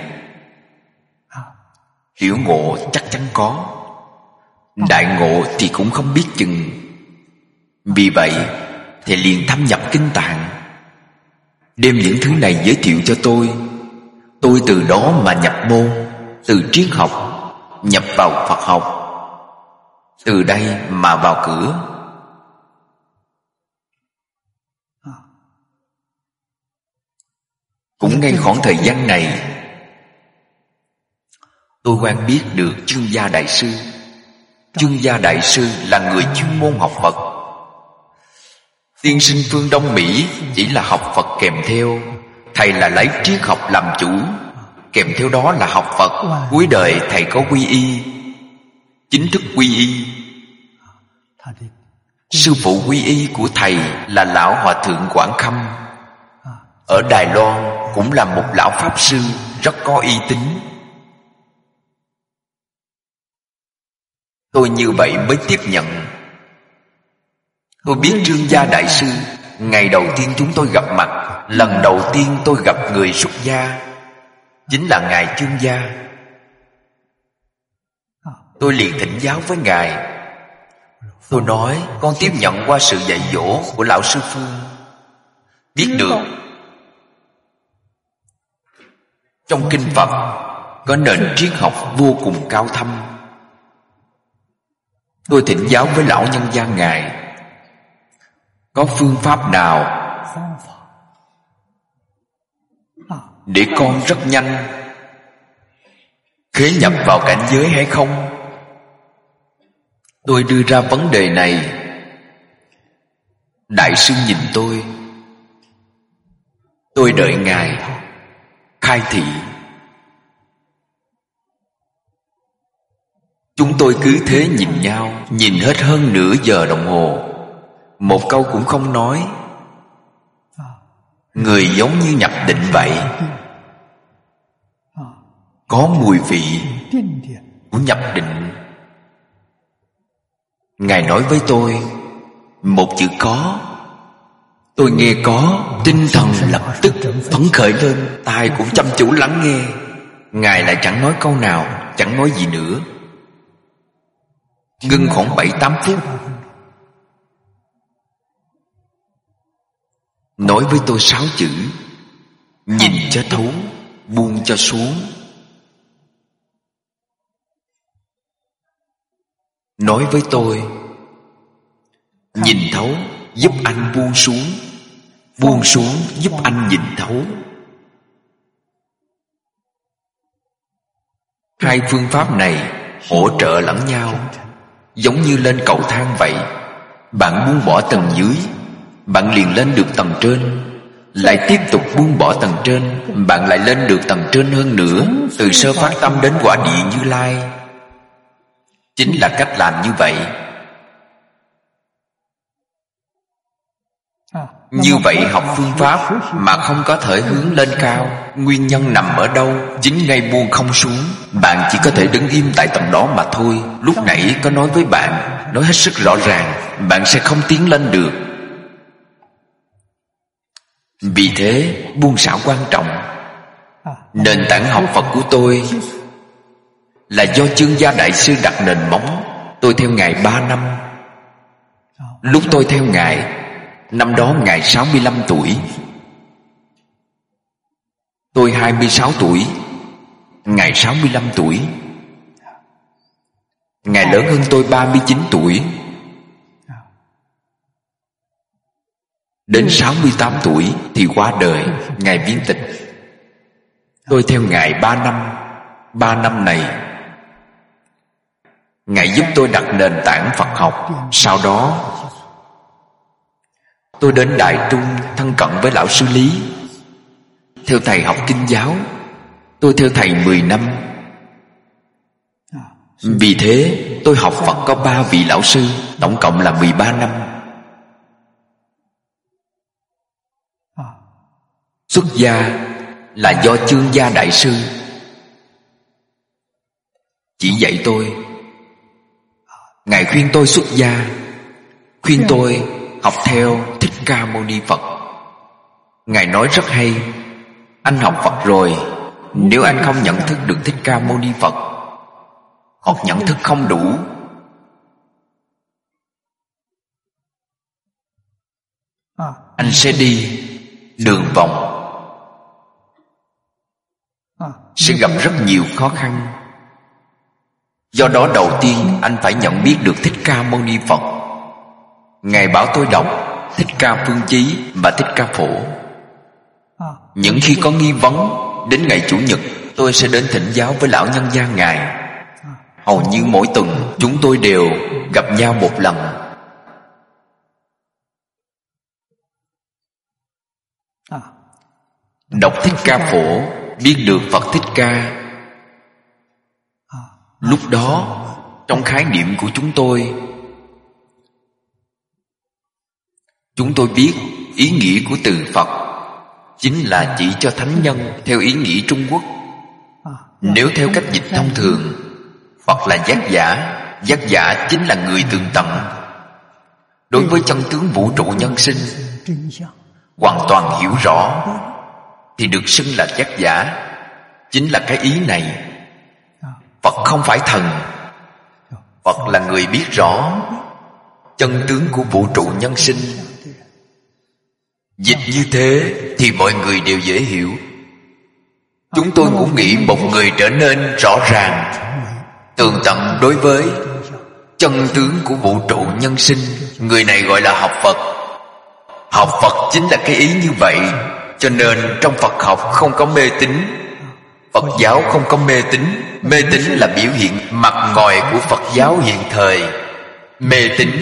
Tiểu ngộ chắc chắn có, đại ngộ thì cũng không biết chừng. Vì vậy Thầy liền thâm nhập kinh tạng, đem những thứ này giới thiệu cho tôi. Tôi từ đó mà nhập môn, từ triết học nhập vào Phật học, từ đây mà vào cửa. Cũng ngay khoảng thời gian này, tôi quen biết được Chương Gia Đại Sư. Chương Gia Đại Sư là người chuyên môn học Phật. Tiên sinh phương Đông Mỹ chỉ là học Phật kèm theo. Thầy là lấy triết học làm chủ, kèm theo đó là học Phật. Cuối đời thầy có quy y, chính thức quy y. Sư phụ quy y của thầy là Lão Hòa Thượng Quảng Khâm, ở Đài Loan, cũng là một lão Pháp Sư rất có uy tín. Tôi như vậy mới tiếp nhận. Tôi biết Chương Gia Đại Sư. Ngày đầu tiên chúng tôi gặp mặt, lần đầu tiên tôi gặp người xuất gia chính là Ngài Chương Gia. Tôi liền thỉnh giáo với Ngài. Tôi nói con tiếp nhận qua sự dạy dỗ của Lão Sư Phương, biết được trong kinh Phật có nền triết học vô cùng cao thâm. Tôi thỉnh giáo với lão nhân gia Ngài, có phương pháp nào để con rất nhanh khế nhập vào cảnh giới hay không? Tôi đưa ra vấn đề này. Đại sư nhìn tôi. Tôi đợi Ngài khai thị. Chúng tôi cứ thế nhìn nhau, nhìn hết hơn nửa giờ đồng hồ, một câu cũng không nói. Người giống như nhập định vậy, có mùi vị của nhập định. Ngài nói với tôi một chữ có. Tôi nghe có, tinh thần lập tức phấn khởi lên, tai cũng chăm chú lắng nghe. Ngài lại chẳng nói câu nào, chẳng nói gì nữa. Ngưng khoảng bảy tám phút, nói với tôi sáu chữ: nhìn cho thấu, buông cho xuống. Nói với tôi: nhìn thấu giúp anh buông xuống, buông xuống giúp anh nhìn thấu. Hai phương pháp này hỗ trợ lẫn nhau, giống như lên cầu thang vậy. Bạn buông bỏ tầng dưới, bạn liền lên được tầng trên. Lại tiếp tục buông bỏ tầng trên, bạn lại lên được tầng trên hơn nữa. Từ sơ phát tâm đến quả địa Như Lai. Chính là cách làm như vậy. Như vậy học phương pháp mà không có thể hướng lên cao, nguyên nhân nằm ở đâu? Chính ngay buông không xuống. Bạn chỉ có thể đứng im tại tầng đó mà thôi. Lúc nãy có nói với bạn, nói hết sức rõ ràng, bạn sẽ không tiến lên được. Vì thế buông xả quan trọng. Nền tảng học Phật của tôi là do Chương Gia Đại Sư đặt nền móng. Tôi theo Ngài ba năm. Lúc tôi theo Ngài, năm đó Ngài sáu mươi lăm tuổi, tôi hai mươi sáu tuổi, Ngài sáu mươi lăm tuổi. Ngài lớn hơn tôi ba mươi chín tuổi. Đến sáu mươi tám tuổi thì qua đời, Ngài viên tịch. Tôi theo Ngài ba năm. Ba năm này Ngài giúp tôi đặt nền tảng Phật học. Sau đó tôi đến Đại Trung thân cận với Lão Sư Lý. Theo thầy học kinh giáo. Tôi theo thầy mười năm. Vì thế tôi học Phật có ba vị lão sư, tổng cộng là mười ba năm. Xuất gia là do Chương Gia Đại Sư chỉ dạy tôi. Ngài khuyên tôi xuất gia, khuyên tôi học theo Thích Ca Mâu Ni Phật. Ngài nói rất hay: anh học Phật rồi, nếu anh không nhận thức được Thích Ca Mâu Ni Phật, hoặc nhận thức không đủ, anh sẽ đi đường vòng, sẽ gặp rất nhiều khó khăn. Do đó đầu tiên anh phải nhận biết được Thích Ca Mâu Ni Phật. Ngài bảo tôi đọc Thích Ca Phương Chí và Thích Ca Phổ. Những khi có nghi vấn, đến ngày Chủ nhật tôi sẽ đến thỉnh giáo với lão nhân gia Ngài. Hầu như mỗi tuần chúng tôi đều gặp nhau một lần. Đọc Thích Ca Phổ, biết được Phật Thích Ca. Lúc đó trong khái niệm của chúng tôi, chúng tôi biết ý nghĩa của từ Phật chính là chỉ cho thánh nhân theo ý nghĩa Trung Quốc. Nếu theo cách dịch thông thường, Phật là giác giả. Giác giả chính là người tường tận đối với chân tướng vũ trụ nhân sinh, hoàn toàn hiểu rõ, thì được xưng là giác giả. Chính là cái ý này. Phật không phải thần. Phật là người biết rõ chân tướng của vũ trụ nhân sinh. Dịch như thế thì mọi người đều dễ hiểu. Chúng tôi cũng nghĩ một người trở nên rõ ràng, tường tận đối với chân tướng của vũ trụ nhân sinh, người này gọi là học Phật. Học Phật chính là cái ý như vậy. Cho nên trong Phật học không có mê tín. Phật giáo không có mê tín. Mê tín là biểu hiện mặt ngoài của Phật giáo hiện thời. Mê tín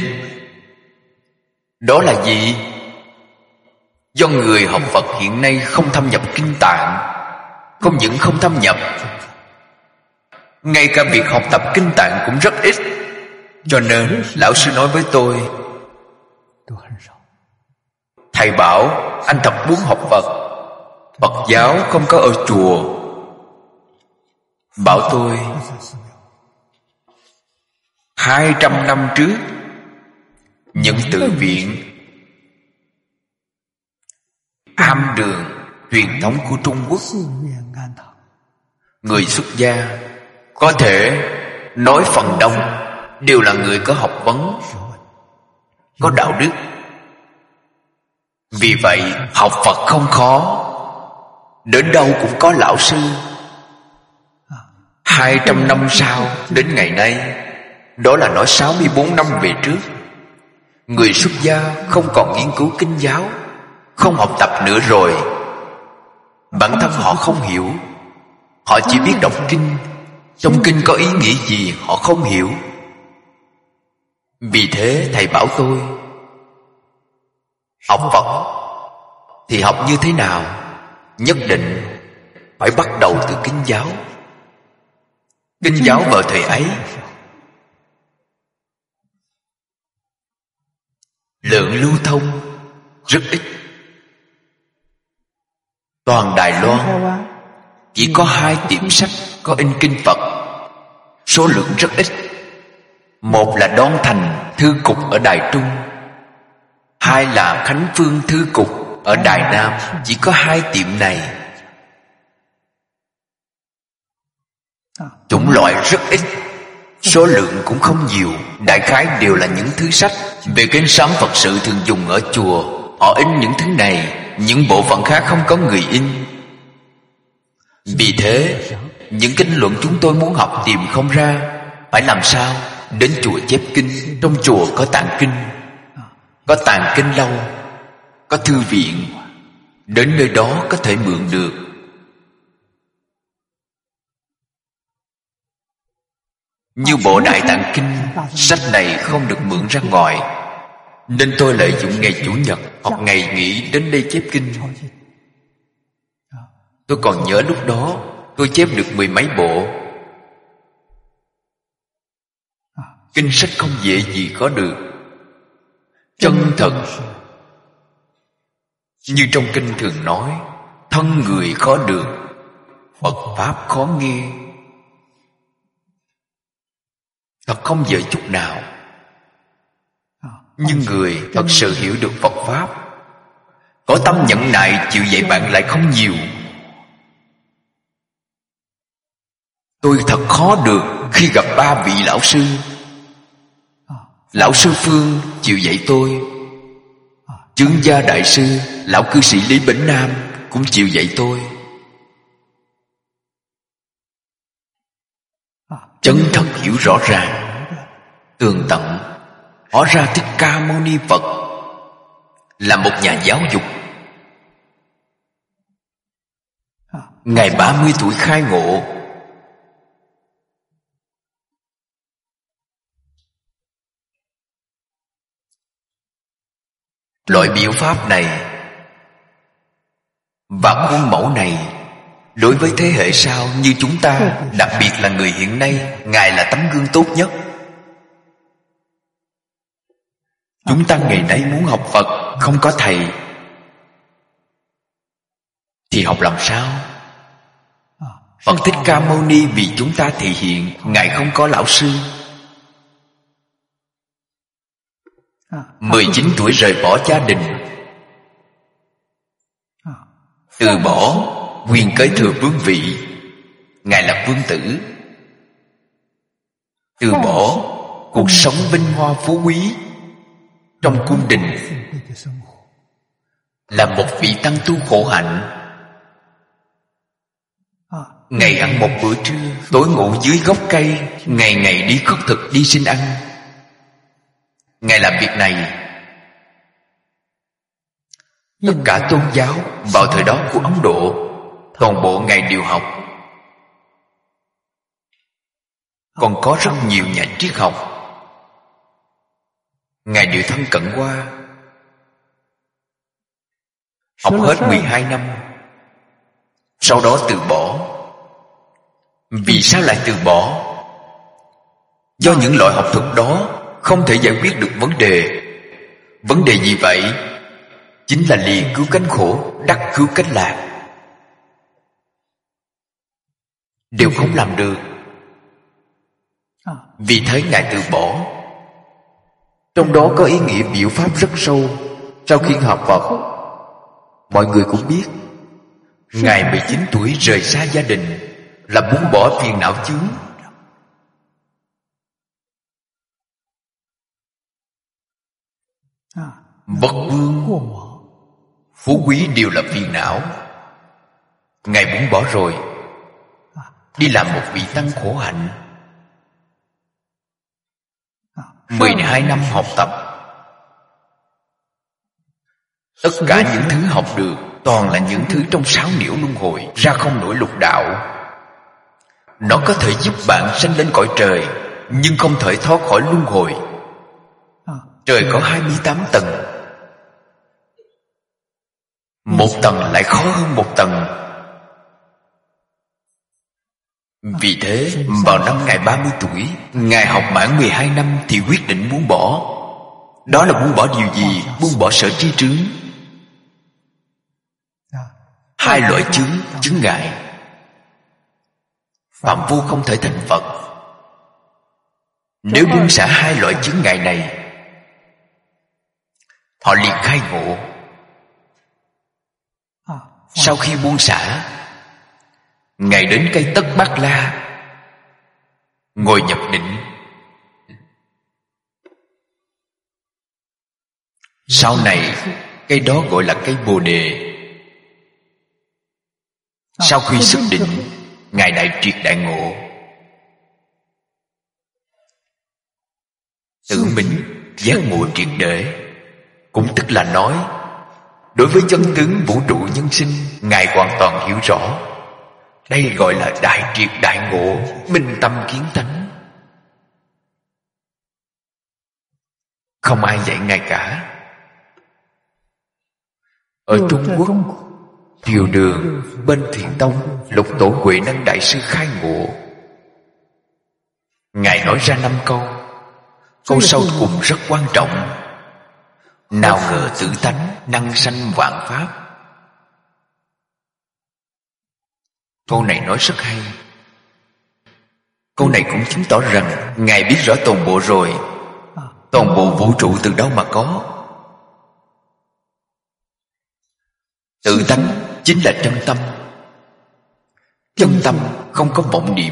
đó là gì? Do người học Phật hiện nay không thâm nhập kinh tạng. Không những không thâm nhập, ngay cả việc học tập kinh tạng cũng rất ít. Cho nên lão sư nói với tôi, thầy bảo anh thật muốn học Phật. Phật giáo không có ở chùa. Bảo tôi Hai trăm năm trước, những tự viện am đường truyền thống của Trung Quốc, người xuất gia có thể nói phần đông đều là người có học vấn, có đạo đức. Vì vậy học Phật không khó. Đến đâu cũng có lão sư. Hai trăm năm sau đến ngày nay, đó là nói sáu mươi bốn năm về trước, người xuất gia không còn nghiên cứu kinh giáo, không học tập nữa rồi. Bản thân họ không hiểu. Họ chỉ biết đọc kinh. Trong kinh có ý nghĩa gì họ không hiểu. Vì thế thầy bảo tôi, học Phật thì học như thế nào? Nhất định phải bắt đầu từ kinh giáo. Kinh giáo vào thời ấy lượng lưu thông rất ít. Toàn Đài Loan chỉ có hai tiệm sách có in kinh Phật, số lượng rất ít. Một là Đoan Thành Thư Cục ở Đài Trung, hai là Khánh Phương Thư Cục ở Đài Nam. Chỉ có hai tiệm này. Chủng loại rất ít, số lượng cũng không nhiều. Đại khái đều là những thứ sách về kinh sám Phật sự thường dùng ở chùa. Họ in những thứ này, những bộ phận khác không có người in. Vì thế những kinh luận chúng tôi muốn học tìm không ra. Phải làm sao? Đến chùa chép kinh. Trong chùa có tạng kinh, có tàng kinh lâu, có thư viện. Đến nơi đó có thể mượn được. Như bộ Đại Tạng Kinh, sách này không được mượn ra ngoài, nên tôi lợi dụng ngày Chủ nhật hoặc ngày nghỉ đến đây chép kinh. Tôi còn nhớ lúc đó tôi chép được mười mấy bộ. Kinh sách không dễ gì có được. Chân thật. Như trong kinh thường nói, thân người khó được, Phật Pháp khó nghe. Thật không dễ chút nào. Nhưng người thật sự hiểu được Phật Pháp, có tâm nhẫn nại chịu dạy bạn lại không nhiều. Tôi thật khó được khi gặp ba vị lão sư. Lão sư Phương chịu dạy tôi, Chương Gia Đại Sư, lão cư sĩ Lý Bỉnh Nam cũng chịu dạy tôi. Chân thật hiểu rõ ràng, tường tận, hóa ra Thích Ca Mâu Ni Phật là một nhà giáo dục. Ngài ba mươi tuổi khai ngộ. Loại biểu pháp này và khuôn mẫu này đối với thế hệ sau như chúng ta, đặc biệt là người hiện nay, Ngài là tấm gương tốt nhất. Chúng ta ngày nay muốn học Phật, không có thầy thì học làm sao? Phật Thích Ca Mâu Ni vì chúng ta thể hiện Ngài không có lão sư. Mười chín tuổi rời bỏ gia đình, từ bỏ quyền kế thừa vương vị. Ngài là vương tử, từ bỏ cuộc sống vinh hoa phú quý trong cung đình, là một vị tăng tu khổ hạnh. Ngày ăn một bữa trưa, tối ngủ dưới gốc cây, ngày ngày đi khất thực đi xin ăn. Ngài làm việc này. Tất cả tôn giáo vào thời đó của Ấn Độ, toàn bộ Ngài đều học. Còn có rất nhiều nhà triết học Ngài đều thân cận qua. Học hết mười hai năm, sau đó từ bỏ. Vì sao lại từ bỏ? Do những loại học thuật đó không thể giải quyết được vấn đề. Vấn đề gì vậy? Chính là lìa cứu cánh khổ, đắc cứu cánh lạc. Đều không làm được. Vì thế Ngài từ bỏ. Trong đó có ý nghĩa biểu pháp rất sâu. Sau khi học Phật, mọi người cũng biết Ngài mười chín tuổi rời xa gia đình là muốn bỏ phiền não chướng. Vật vương, phú quý đều là phiền não. Ngài muốn bỏ rồi, đi làm một vị tăng khổ hạnh. Mười hai năm học tập, tất cả những thứ học được toàn là những thứ trong sáu nhiễu luân hồi, ra không nổi lục đạo. Nó có thể giúp bạn sanh lên cõi trời, nhưng không thể thoát khỏi luân hồi. Trời có hai mươi tám tầng, một tầng lại khó hơn một tầng. Vì thế vào năm Ngài ba mươi tuổi, Ngài học mãn mười hai năm thì quyết định muốn bỏ. Đó là muốn bỏ điều gì? Buông bỏ sở tri trướng. Hai loại chướng, chướng ngại. Phạm phu không thể thành Phật. Nếu buông xả hai loại chướng ngại này, họ liền khai ngộ. Sau khi buông xả, Ngài đến cây Tất Bát La, ngồi nhập định. Sau này cây đó gọi là cây Bồ Đề. Sau khi xuất định, Ngài đại triệt đại ngộ. Tự mình giác ngộ triệt để, cũng tức là nói đối với chân tướng vũ trụ nhân sinh, Ngài hoàn toàn hiểu rõ. Đây gọi là đại triệt đại ngộ, minh tâm kiến tánh. Không ai dạy Ngài cả. Ở Trung Quốc, Thiều Đường bên Thiện Tông, Lục Tổ Huệ Năng Đại Sư khai ngộ. Ngài nói ra năm câu. Câu sau cùng rất quan trọng. Nào ngờ tự tánh năng sanh vạn pháp. Câu này nói rất hay. Câu này cũng chứng tỏ rằng Ngài biết rõ toàn bộ rồi. Toàn bộ vũ trụ từ đâu mà có? Tự tánh chính là chân tâm. Chân tâm không có vọng niệm.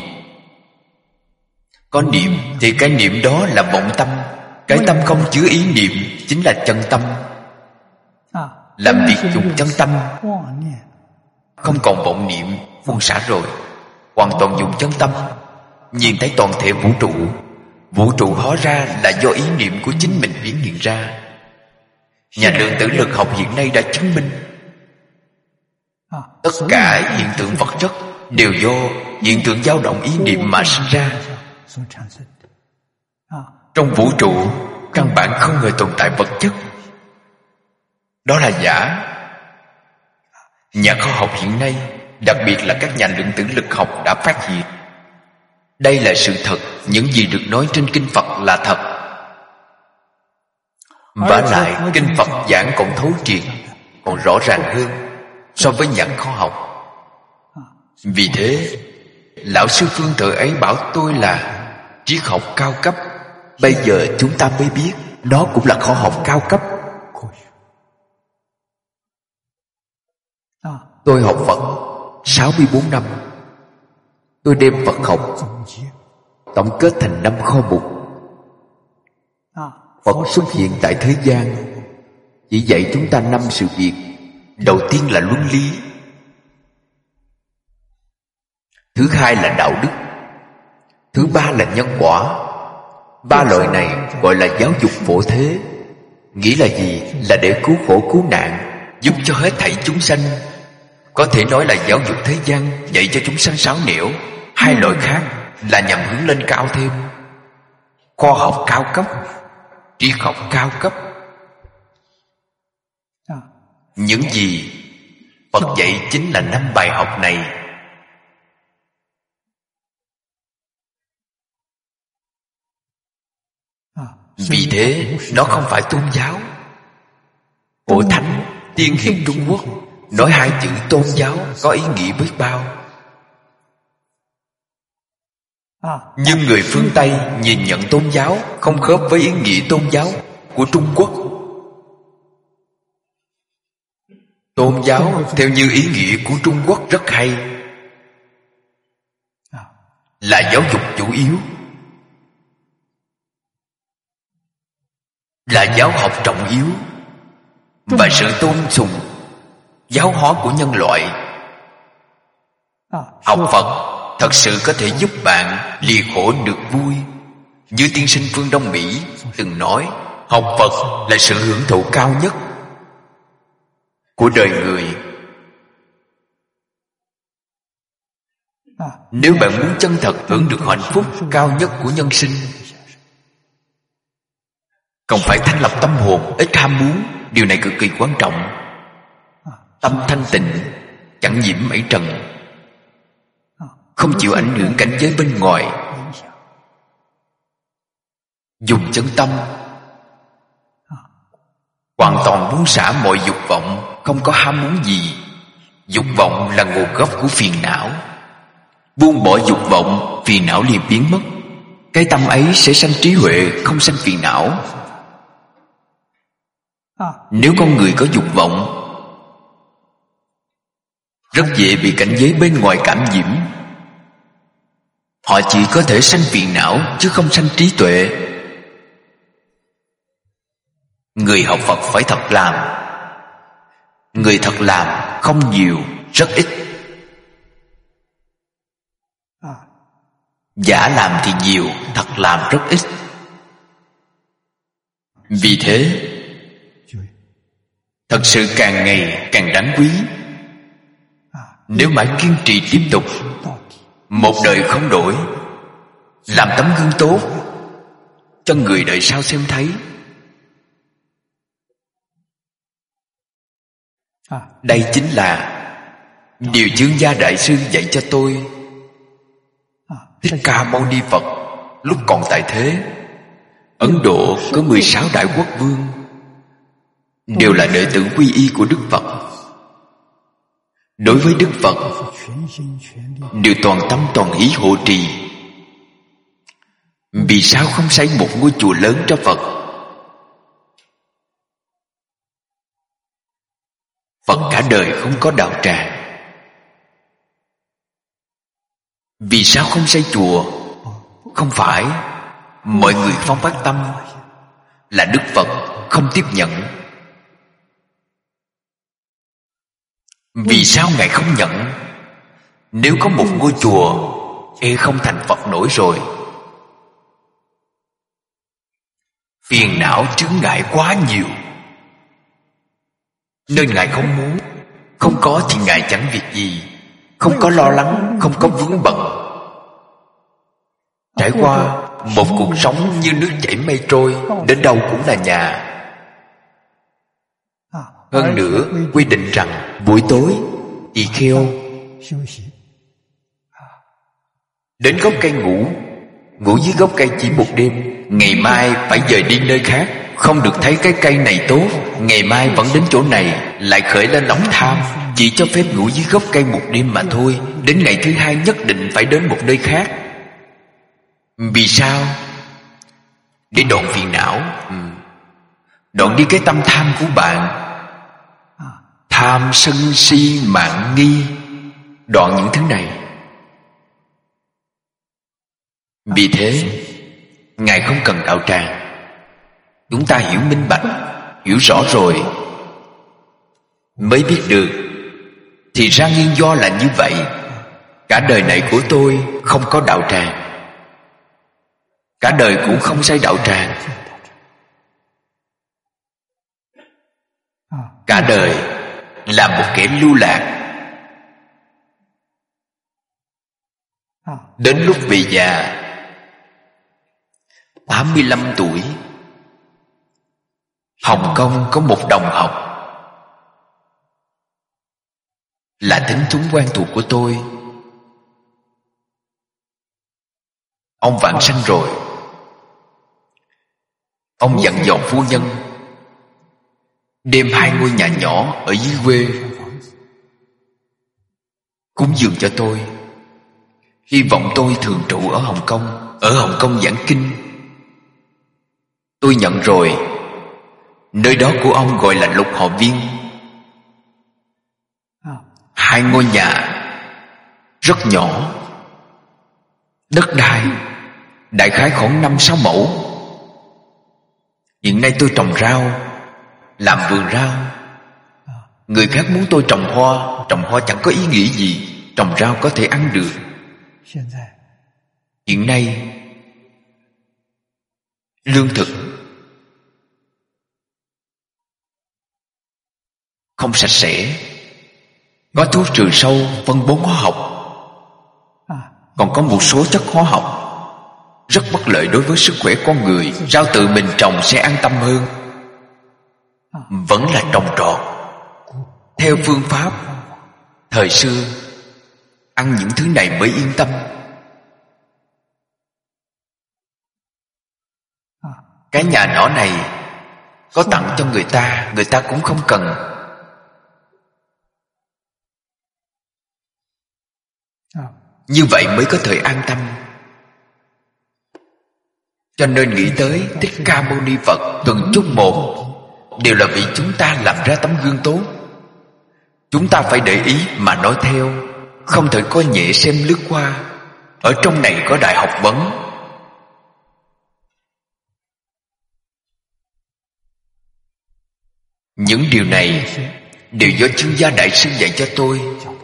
Có niệm thì cái niệm đó là vọng tâm. Cái tâm không chứa ý niệm chính là chân tâm. làm việc dùng chân tâm, không còn vọng niệm buông xả rồi, hoàn toàn dùng chân tâm nhìn thấy toàn thể vũ trụ. Vũ trụ hóa ra là do ý niệm của chính mình biến hiện ra. Nhà lượng tử lực học hiện nay đã chứng minh tất cả hiện tượng vật chất đều do hiện tượng dao động ý niệm mà sinh ra. Trong vũ trụ căn bản không hề tồn tại vật chất, đó là giả. Nhà khoa học hiện nay, đặc biệt là các nhà lượng tử lực học đã phát hiện đây là sự thật. Những gì được nói trên kinh Phật là thật. Vả lại kinh Phật giảng còn thấu triệt, còn rõ ràng hơn so với nhà khoa học. Vì thế lão sư Phương thời ấy bảo tôi là triết học cao cấp. Bây giờ chúng ta mới biết đó cũng là khoa học cao cấp. Tôi học Phật sáu mươi bốn năm. Tôi đem Phật học tổng kết thành năm kho mục. Phật xuất hiện tại thế gian chỉ dạy chúng ta năm sự việc. Đầu tiên là luân lý, thứ hai là đạo đức, thứ ba là nhân quả. Ba loại này gọi là giáo dục phổ thế. Nghĩa là gì? Là để cứu khổ cứu nạn, giúp cho hết thảy chúng sanh. Có thể nói là giáo dục thế gian, dạy cho chúng sanh sáo nẻo. Hai loại khác là nhằm hướng lên cao thêm. Khoa học cao cấp, triết học cao cấp. Những gì Phật dạy chính là năm bài học này. Vì thế nó không phải tôn giáo. Hội Thánh Tiên Hiền Trung Quốc nói hai chữ tôn giáo có ý nghĩa biết bao. Nhưng người phương Tây nhìn nhận tôn giáo không khớp với ý nghĩa tôn giáo của Trung Quốc. Tôn giáo theo như ý nghĩa của Trung Quốc rất hay, là giáo dục chủ yếu, là giáo học trọng yếu, và sự tôn sùng giáo hóa của nhân loại. Học Phật thật sự có thể giúp bạn lìa khổ được vui. Như tiên sinh phương Đông Mỹ từng nói, học Phật là sự hưởng thụ cao nhất của đời người. Nếu bạn muốn chân thật hưởng được hạnh phúc cao nhất của nhân sinh, cần phải thanh lập tâm hồn, ít ham muốn. Điều này cực kỳ quan trọng. Tâm thanh tịnh, chẳng nhiễm mảy trần, không chịu ảnh hưởng cảnh giới bên ngoài. Dùng chân tâm, hoàn toàn buông xả mọi dục vọng, không có ham muốn gì. Dục vọng là nguồn gốc của phiền não. Buông bỏ dục vọng, phiền não liền biến mất. Cái tâm ấy sẽ sanh trí huệ, không sanh phiền não. Nếu con người có dục vọng, rất dễ bị cảnh giới bên ngoài cảm nhiễm. Họ chỉ có thể sanh phiền não chứ không sanh trí tuệ. Người học Phật phải thật làm. Người thật làm không nhiều, rất ít. Giả làm thì nhiều, thật làm rất ít. Vì thế thật sự càng ngày càng đáng quý. Nếu mãi kiên trì tiếp tục, một đời không đổi, làm tấm gương tốt cho người đời sau xem thấy. Đây chính là điều Chương Gia Đại Sư dạy cho tôi. Thích Ca Mâu Ni Phật lúc còn tại thế, Ấn Độ có mười sáu đại quốc vương, đều là đệ tử quy y của Đức Phật. Đối với Đức Phật đều toàn tâm toàn ý hộ trì. Vì sao không xây một ngôi chùa lớn cho Phật? Phật cả đời không có đạo tràng. Vì sao không xây chùa? Không phải mọi người không phát tâm, là Đức Phật không tiếp nhận. Vì sao Ngài không nhận? Nếu có một ngôi chùa, e không thành Phật nổi rồi. Phiền não chướng ngại quá nhiều, nên Ngài không muốn. Không có thì Ngài chẳng việc gì, không có lo lắng, không có vướng bận, trải qua một cuộc sống như nước chảy mây trôi, đến đâu cũng là nhà. Hơn nữa, quy định rằng buổi tối tỳ kheo đến gốc cây ngủ, ngủ dưới gốc cây chỉ một đêm, ngày mai phải dời đi nơi khác. Không được thấy cái cây này tốt, ngày mai vẫn đến chỗ này, lại khởi lên lòng tham, chỉ cho phép ngủ dưới gốc cây một đêm mà thôi. Đến ngày thứ hai nhất định phải đến một nơi khác. Vì sao? Để đoạn phiền não, đoạn đi cái tâm tham của bạn. Tham sân si mạn nghi, đoạn những thứ này. Vì thế Ngài không cần đạo tràng. Chúng ta hiểu minh bạch, hiểu rõ rồi mới biết được, thì ra nguyên do là như vậy. Cả đời này của tôi không có đạo tràng, cả đời cũng không xây đạo tràng. Cả đời là một kẻ lưu lạc. Đến lúc về già, tám mươi lăm tuổi, Hồng Kông có một đồng học là thính chúng quen thuộc của tôi. Ông vãng sanh rồi. Ông dặn dò phu nhân đem hai ngôi nhà nhỏ ở dưới quê cúng dường cho tôi. Hy vọng tôi thường trụ ở Hồng Kông, ở Hồng Kông giảng kinh. Tôi nhận rồi. Nơi đó của ông gọi là Lục Họ Viên. Hai ngôi nhà rất nhỏ, đất đai đại khái khoảng năm sáu mẫu. Hiện nay tôi trồng rau, làm vườn rau. Người khác muốn tôi trồng hoa, trồng hoa chẳng có ý nghĩa gì. Trồng rau có thể ăn được. Hiện nay lương thực không sạch sẽ, có thuốc trừ sâu, phân bón hóa học, còn có một số chất hóa học rất bất lợi đối với sức khỏe con người. Rau tự mình trồng sẽ an tâm hơn. Vẫn là trồng trọt theo phương pháp thời xưa, ăn những thứ này mới yên tâm. Cái nhà nhỏ này có tặng cho người ta, người ta cũng không cần. Như vậy mới có thể an tâm. Cho nên nghĩ tới Thích Ca Mâu Ni Phật từng chút một đều là vì chúng ta làm ra tấm gương tốt. Chúng ta phải để ý mà nói theo, không thể coi nhẹ xem lướt qua. Ở trong này có đại học vấn. Những điều này đều do Chương Gia Đại Sư dạy cho tôi.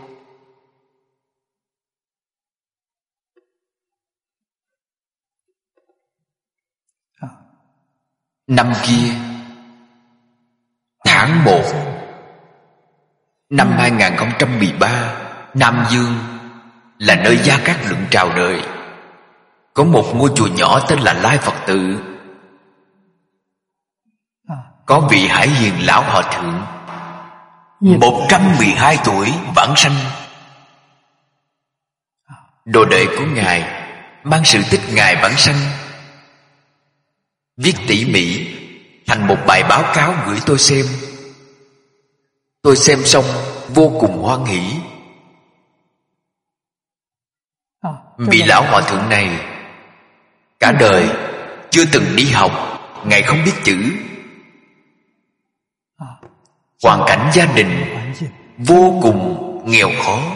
Năm kia, tháng một năm hai nghìn không trăm mười ba, Nam Dương là nơi Gia Cát Lượng chào đời. Có một ngôi chùa nhỏ tên là Lai Phật Tự. Có vị Hải Hiền Lão Hòa Thượng một trăm mười hai tuổi vãng sanh. Đồ đệ của Ngài mang sự tích Ngài vãng sanh viết tỉ mỉ thành một bài báo cáo gửi tôi xem. Tôi xem xong vô cùng hoan hỉ. Vị Lão Hòa Thượng này cả đời chưa từng đi học, Ngài không biết chữ. Hoàn cảnh gia đình vô cùng nghèo khó.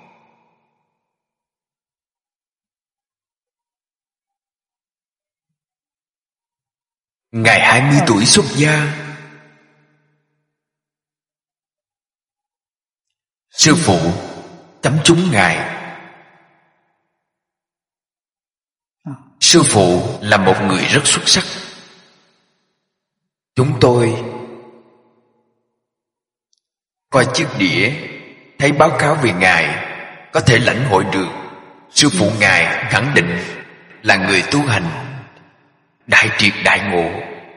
Ngài hai mươi tuổi xuất gia. sư phụ chấm trúng Ngài. Sư phụ là một người rất xuất sắc. Chúng tôi coi chiếc đĩa, thấy báo cáo về Ngài, có thể lãnh hội được sư phụ Ngài khẳng định là người tu hành đại triệt đại ngộ.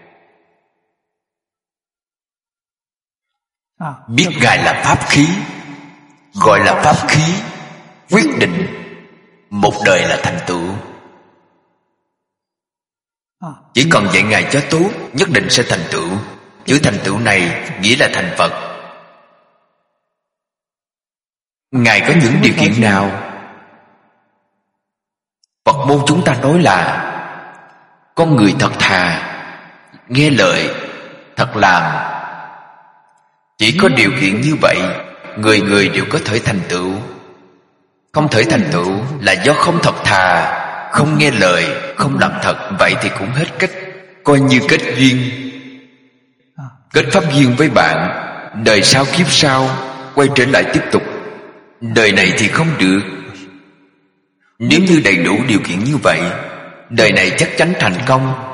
Biết Ngài là pháp khí, gọi là pháp khí, quyết định một đời là thành tựu. Chỉ cần dạy Ngài cho tốt, nhất định sẽ thành tựu. Chữ thành tựu này nghĩa là thành Phật. Ngài có những điều kiện nào? Phật môn chúng ta nói là con người thật thà, nghe lời, thật làm. Chỉ có điều kiện như vậy, người người đều có thể thành tựu. Không thể thành tựu là do không thật thà, không nghe lời, không làm thật. Vậy thì cũng hết cách, coi như kết duyên. Kết pháp duyên với bạn, đời sau kiếp sau quay trở lại tiếp tục. Đời này thì không được. Nếu như đầy đủ điều kiện như vậy, đời này chắc chắn thành công.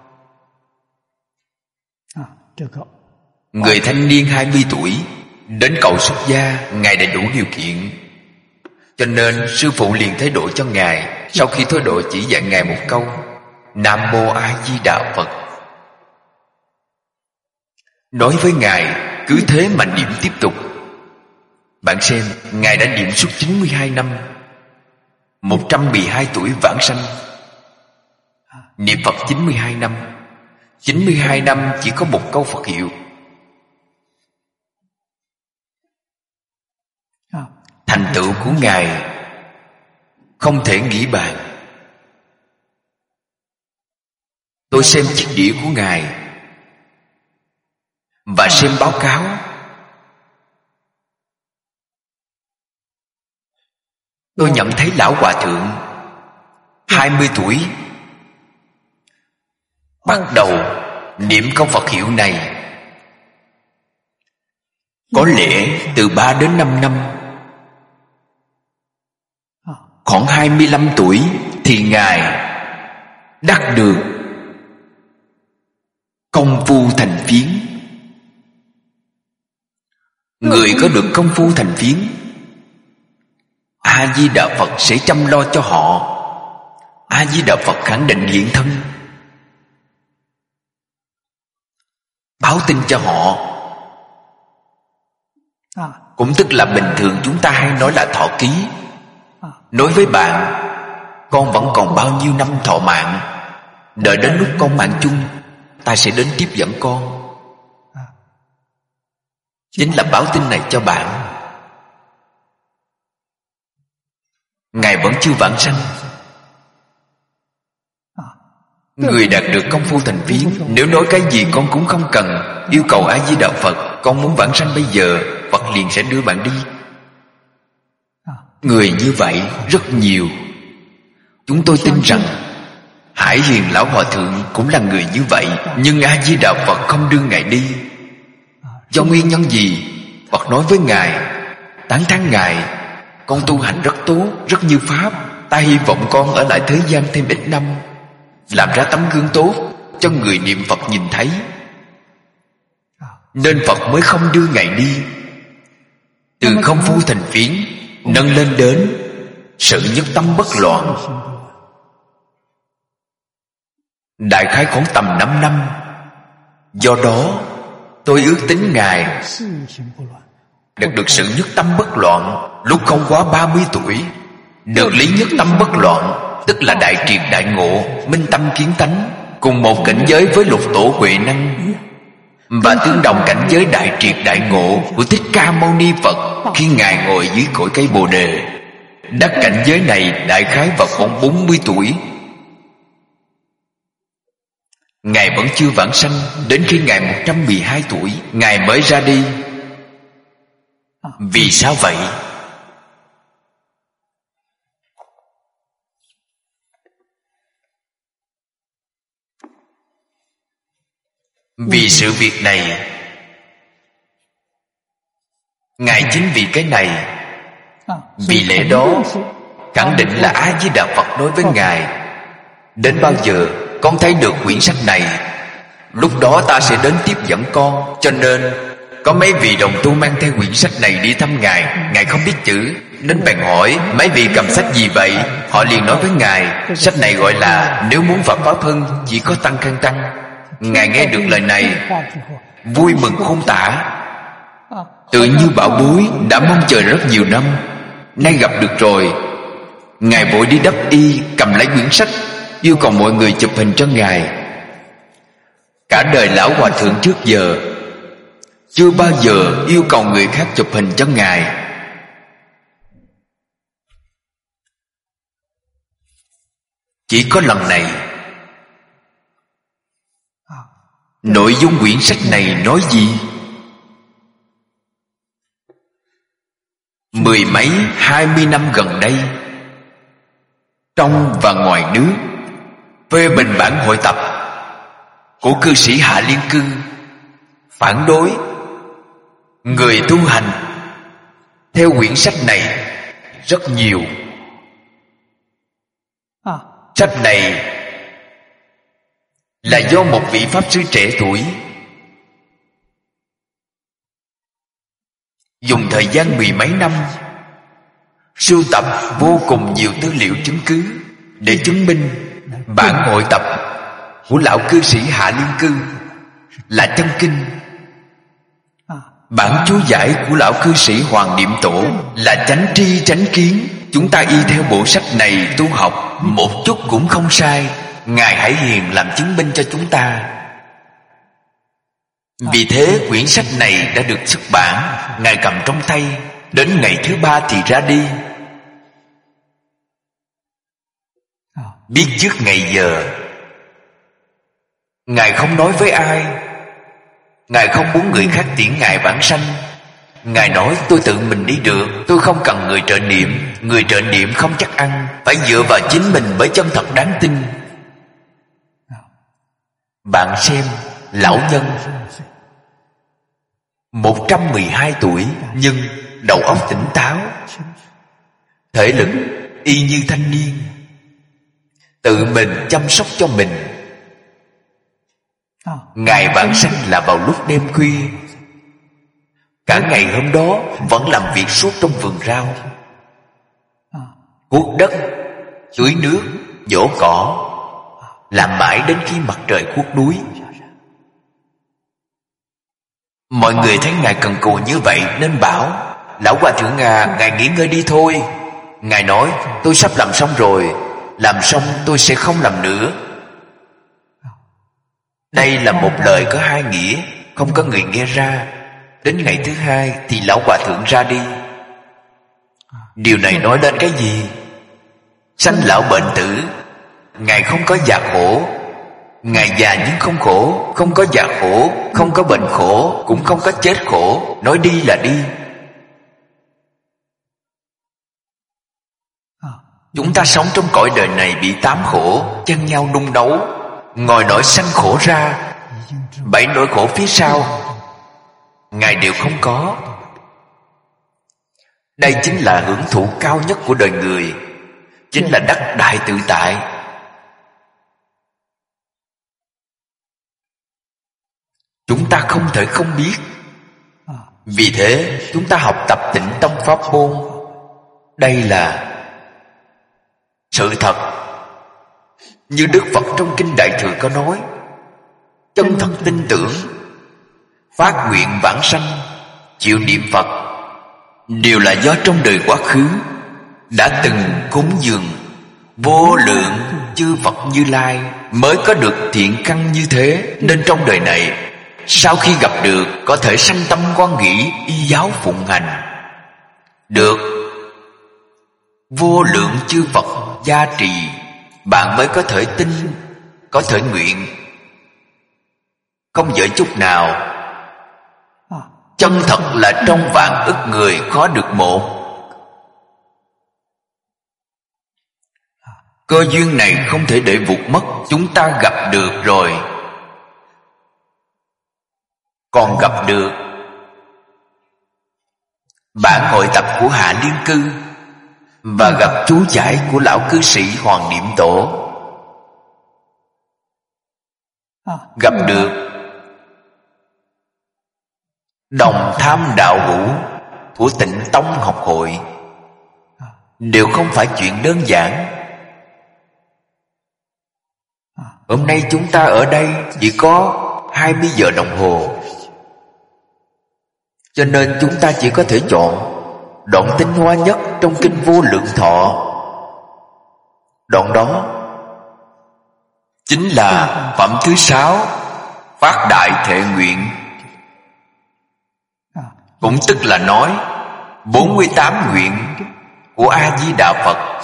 Người thanh niên hai mươi tuổi đến cầu xuất gia, Ngài đầy đủ điều kiện, cho nên sư phụ liền thái độ cho Ngài. Sau khi thái độ chỉ dạy Ngài một câu: Nam Mô A Di Đà Phật. Nói với Ngài cứ thế mà niệm tiếp tục. Bạn xem, Ngài đã niệm suốt chín mươi hai năm, một trăm mười hai tuổi vãng sanh. Niệm Phật chín mươi hai năm. chín mươi hai năm chỉ có một câu Phật hiệu. Thành tựu của Ngài không thể nghĩ bàn. Tôi xem chiếc đĩa của Ngài và xem báo cáo, tôi nhận thấy lão hòa thượng hai mươi tuổi bắt đầu niệm câu Phật hiệu này. Có lẽ từ ba đến năm năm. Khoảng hai mươi lăm tuổi thì Ngài đắc được công phu thành phiến. Người có được công phu thành phiến, A Di Đà Phật sẽ chăm lo cho họ. A Di Đà Phật khẳng định hiện thân, báo tin cho họ. Cũng tức là bình thường chúng ta hay nói là thọ ký. Nói với bạn, con vẫn còn bao nhiêu năm thọ mạng, đợi đến lúc con mạng chung, ta sẽ đến tiếp dẫn con. Chính là báo tin này cho bạn. Ngài vẫn chưa vãng sanh. Người đạt được công phu thành phiến, nếu nói cái gì con cũng không cần, yêu cầu A Di Đà Phật, con muốn vãng sanh bây giờ, Phật liền sẽ đưa bạn đi. Người như vậy rất nhiều. Chúng tôi tin rằng Hải Hiền Lão Hòa Thượng cũng là người như vậy, nhưng A Di Đà Phật không đưa Ngài đi. Do nguyên nhân gì? Phật nói với Ngài: tán thán Ngài, con tu hành rất tốt, rất như pháp. Ta hy vọng con ở lại thế gian thêm ít năm, làm ra tấm gương tốt cho người niệm Phật nhìn thấy, nên Phật mới không đưa Ngài đi. Từ công phu thành phiến nâng lên đến sự nhất tâm bất loạn. Đại khái khoảng tầm năm năm. Do đó tôi ước tính Ngài được được sự nhất tâm bất loạn lúc không quá ba mươi tuổi. Được lý nhất tâm bất loạn tức là đại triệt đại ngộ, minh tâm kiến tánh, cùng một cảnh giới với lục tổ Huệ Năng, và tương đồng cảnh giới đại triệt đại ngộ của Thích Ca Mâu Ni Phật khi Ngài ngồi dưới cội cây Bồ Đề. Đắc cảnh giới này đại khái vào khoảng bốn mươi tuổi. Ngài vẫn chưa vãng sanh. Đến khi Ngài một trăm mười hai tuổi, Ngài mới ra đi. Vì sao vậy? Vì sự việc này, Ngài Ngài chính vì cái này, vì lẽ đó khẳng định là A Di Đà Phật nói với Ngài: đến bao giờ con thấy được quyển sách này, lúc đó ta sẽ đến tiếp dẫn con. Cho nên có mấy vị đồng tu mang theo quyển sách này đi thăm Ngài. Ngài không biết chữ nên bèn hỏi mấy vị cầm sách gì vậy. Họ liền nói với Ngài: sách này gọi là Nếu Muốn Phật Pháp Hưng, chỉ có Tăng Khăn Tăng. Ngài nghe được lời này vui mừng khôn tả, tự như bảo bối đã mong chờ rất nhiều năm, nay gặp được rồi. Ngài vội đi đắp y, cầm lấy quyển sách, yêu cầu mọi người chụp hình cho Ngài. Cả đời lão hòa thượng trước giờ chưa bao giờ yêu cầu người khác chụp hình cho Ngài. Chỉ có lần này. Nội dung quyển sách này nói gì? Mười mấy, hai mươi năm gần đây, trong và ngoài nước, phê bình bản hội tập của cư sĩ Hạ Liên Cư, phản đối người tu hành theo quyển sách này rất nhiều. Sách này là do một vị Pháp Sư trẻ tuổi dùng thời gian mười mấy năm sưu tập vô cùng nhiều tư liệu chứng cứ để chứng minh bản hội tập của lão cư sĩ Hạ Liên Cư là chân kinh. Bản chú giải của lão cư sĩ Hoàng Niệm Tổ là chánh tri chánh kiến. Chúng ta y theo bộ sách này tu học một chút cũng không sai. Ngài hãy hiền làm chứng minh cho chúng ta. Vì thế quyển sách này đã được xuất bản. Ngài cầm trong tay, đến ngày thứ ba thì ra đi. Biết trước ngày giờ, Ngài không nói với ai. Ngài không muốn người khác tiễn Ngài vãng sanh. Ngài nói: tôi tự mình đi được, tôi không cần người trợ niệm. Người trợ niệm không chắc ăn, phải dựa vào chính mình mới chân thật đáng tin. Bạn xem, lão nhân một trăm mười hai tuổi, nhưng đầu óc tỉnh táo, thể lực y như thanh niên, tự mình chăm sóc cho mình. Ngài vãng sanh là vào lúc đêm khuya. Cả ngày hôm đó vẫn làm việc suốt trong vườn rau, cuốc đất, tưới nước, nhổ cỏ, làm mãi đến khi mặt trời khuất núi. Mọi người thấy Ngài cần cù như vậy nên bảo: lão hòa thượng à, Ngài nghỉ ngơi đi thôi. Ngài nói: tôi sắp làm xong rồi, làm xong tôi sẽ không làm nữa. Đây là một lời có hai nghĩa, không có người nghe ra. Đến ngày thứ hai thì lão hòa thượng ra đi. Điều này nói lên cái gì? Sanh lão bệnh tử. Ngài không có già khổ. Ngài già nhưng không khổ. Không có già khổ, không có bệnh khổ, cũng không có chết khổ. Nói đi là đi. Chúng ta sống trong cõi đời này bị tám khổ chen nhau nung nấu. Ngoài nỗi sanh khổ ra, bảy nỗi khổ phía sau Ngài đều không có. Đây chính là hưởng thụ cao nhất của đời người, chính là đắc đại tự tại. Chúng ta không thể không biết. Vì thế chúng ta học tập Tịnh Tông pháp môn. Đây là sự thật. Như Đức Phật trong Kinh Đại Thừa có nói: chân thật tin tưởng, phát nguyện vãng sanh, chịu niệm Phật, đều là do trong đời quá khứ đã từng cúng dường vô lượng chư Phật Như Lai mới có được thiện căn như thế. Nên trong đời này, sau khi gặp được, có thể sanh tâm quan nghĩ, y giáo phụng hành, được vô lượng chư Phật gia trì, bạn mới có thể tin, có thể nguyện. Không dở chút nào. Chân thật là trong vạn ức người khó được một. Cơ duyên này không thể để vụt mất. Chúng ta gặp được rồi, còn gặp được bản hội tập của Hạ Liên Cư và gặp chú giải của lão cư sĩ Hoàng Niệm Tổ, gặp được Đồng Tham đạo hữu của Tịnh Tông học hội, đều không phải chuyện đơn giản. Hôm nay chúng ta ở đây chỉ có hai mươi giờ đồng hồ, cho nên chúng ta chỉ có thể chọn đoạn tinh hoa nhất trong Kinh Vô Lượng Thọ. Đoạn đó chính là phẩm thứ sáu, phát đại thệ nguyện, cũng tức là nói bốn mươi tám nguyện của A Di Đà Phật.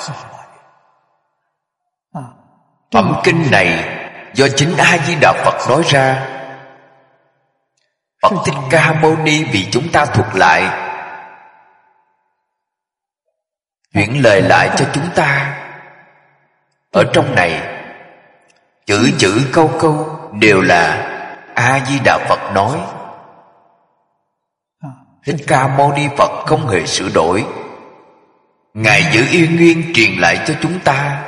Phẩm kinh này do chính A Di Đà Phật nói ra. Phật Thích Ca Mâu Ni vì chúng ta thuật lại, chuyển lời lại cho chúng ta. Ở trong này, chữ chữ câu câu đều là A Di Đà Phật nói. Thích Ca Mâu Ni Phật không hề sửa đổi, Ngài giữ yên nguyên truyền lại cho chúng ta.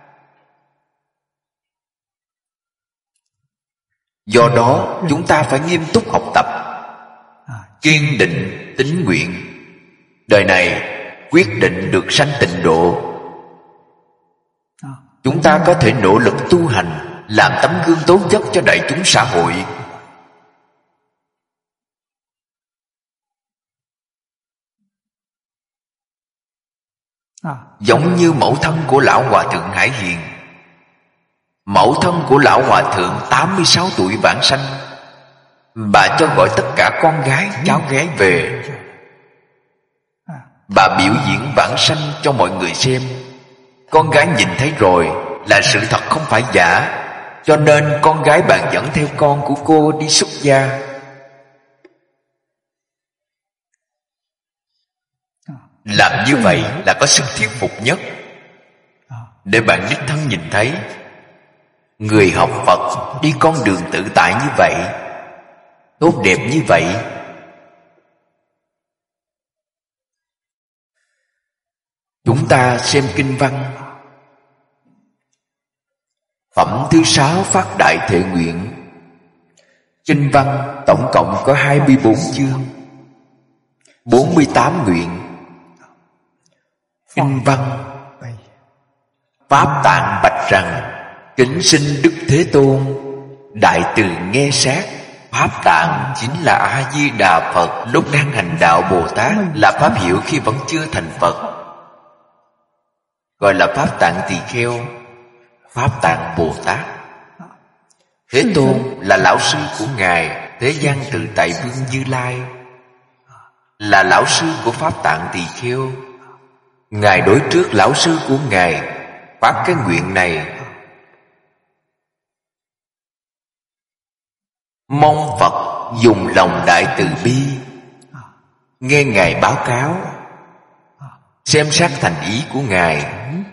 Do đó chúng ta phải nghiêm túc học tập, kiên định tín nguyện, đời này quyết định được sanh tịnh độ. Chúng ta có thể nỗ lực tu hành, làm tấm gương tốt nhất cho đại chúng xã hội. Giống như mẫu thân của Lão Hòa Thượng Hải Hiền. Mẫu thân của Lão Hòa Thượng tám mươi sáu tuổi vãng sanh. Bà cho gọi tất cả con gái cháu gái về. Bà biểu diễn vãng sanh cho mọi người xem. Con gái nhìn thấy rồi là sự thật không phải giả, cho nên con gái bạn dẫn theo con của cô đi xuất gia. Làm như vậy là có sức thuyết phục nhất, để bạn đích thân nhìn thấy người học Phật đi con đường tự tại như vậy, tốt đẹp như vậy. Chúng ta xem kinh văn. Phẩm thứ sáu, phát đại thệ nguyện. Kinh văn tổng cộng có hai mươi bốn chương, bốn mươi tám nguyện. Kinh văn: Pháp Tạng bạch rằng: kính xin Đức Thế Tôn, đại từ nghe sát. Pháp Tạng chính là A Di Đà Phật lúc đang hành đạo Bồ Tát, là pháp hiệu khi vẫn chưa thành Phật, gọi là Pháp Tạng Tỳ Kheo, Pháp Tạng Bồ Tát. Thế Tôn là lão sư của Ngài Thế Gian Tự Tại Vương Như Lai, là lão sư của Pháp Tạng Tỳ Kheo. Ngài đối trước lão sư của Ngài phát cái nguyện này, mong Phật dùng lòng đại từ bi nghe Ngài báo cáo, xem xét thành ý của Ngài.